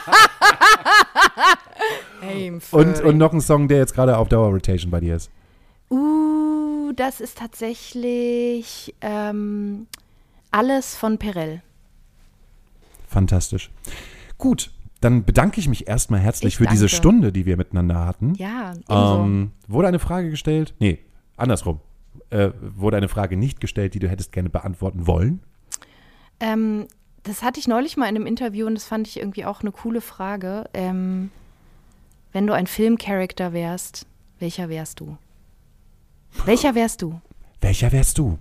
so. Heimförin. Und noch ein Song, der jetzt gerade auf Dauer-Rotation bei dir ist. Das ist tatsächlich Alles von Perel. Fantastisch. Gut, dann bedanke ich mich erstmal herzlich für diese Stunde, die wir miteinander hatten. Ja, ebenso. Wurde eine Frage gestellt? Nee, andersrum. Wurde eine Frage nicht gestellt, die du hättest gerne beantworten wollen? Das hatte ich neulich mal in einem Interview und das fand ich irgendwie auch eine coole Frage. Wenn du ein Filmcharakter wärst, welcher wärst du? Welcher wärst du? Welcher wärst du?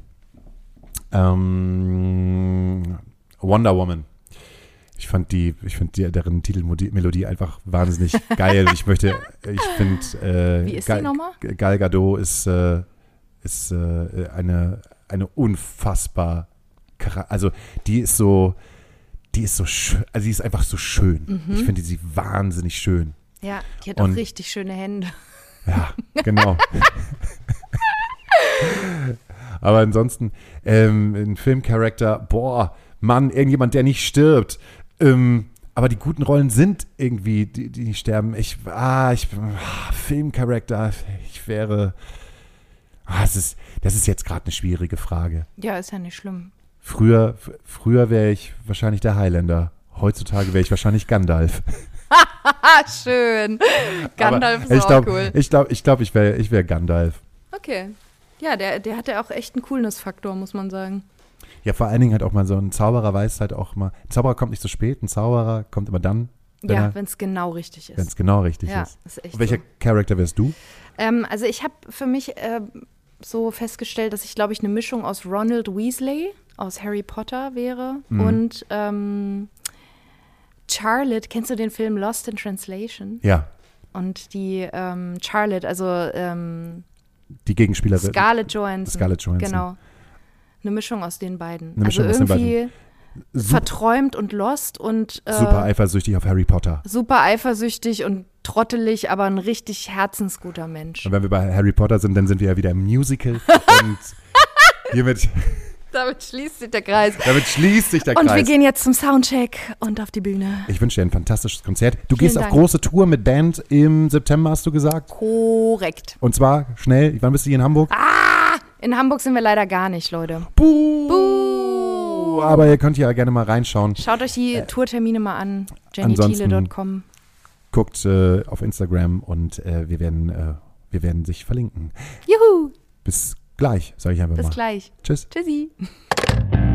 Wonder Woman. Ich finde deren Titelmelodie einfach wahnsinnig geil. Ich finde, wie ist die nochmal? Gal Gadot ist eine unfassbar, also die ist so schön, also die ist einfach so schön. Mhm. Ich finde sie wahnsinnig schön. Ja, die hat auch richtig schöne Hände. Ja, genau. Aber ansonsten, ein Filmcharakter, boah, Mann, irgendjemand, der nicht stirbt. Aber die guten Rollen sind irgendwie, die nicht sterben. Filmcharakter, ich wäre... das ist jetzt gerade eine schwierige Frage. Ja, ist ja nicht schlimm. Früher wäre ich wahrscheinlich der Highlander. Heutzutage wäre ich wahrscheinlich Gandalf. Schön. Gandalf ist auch cool. Ich glaube, ich wäre Gandalf. Okay. Ja, der hat ja auch echt einen Coolness-Faktor, muss man sagen. Ja, vor allen Dingen halt auch mal so ein Zauberer weiß halt auch mal, ein Zauberer kommt nicht so spät, ein Zauberer kommt immer dann. Wenn es genau richtig ist. Wenn es genau richtig ist. Ist echt Und welcher so. Charakter wärst du? Also ich habe für mich so festgestellt, dass ich, glaube ich, eine Mischung aus Ronald Weasley, aus Harry Potter wäre und Charlotte. Kennst du den Film Lost in Translation? Ja. Und die Charlotte, also die Gegenspielerin. Scarlett Johansson. Genau. Eine Mischung aus den beiden. Also irgendwie verträumt und lost und super eifersüchtig auf Harry Potter. Super eifersüchtig und trottelig, aber ein richtig herzensguter Mensch. Und wenn wir bei Harry Potter sind, dann sind wir ja wieder im Musical. Und hiermit... Damit schließt sich der Kreis. Und wir gehen jetzt zum Soundcheck und auf die Bühne. Ich wünsche dir ein fantastisches Konzert. Du Vielen gehst Dank. auf große Tour mit Band im September, hast du gesagt? Korrekt. Und zwar schnell, wann bist du hier in Hamburg? In Hamburg sind wir leider gar nicht, Leute. Buh! Aber ihr könnt ja gerne mal reinschauen. Schaut euch die Tourtermine mal an. jennythiele.com. Guckt auf Instagram und wir werden sich verlinken. Juhu! Bis gleich, sage ich einfach mal. Bis gleich. Tschüss. Tschüssi.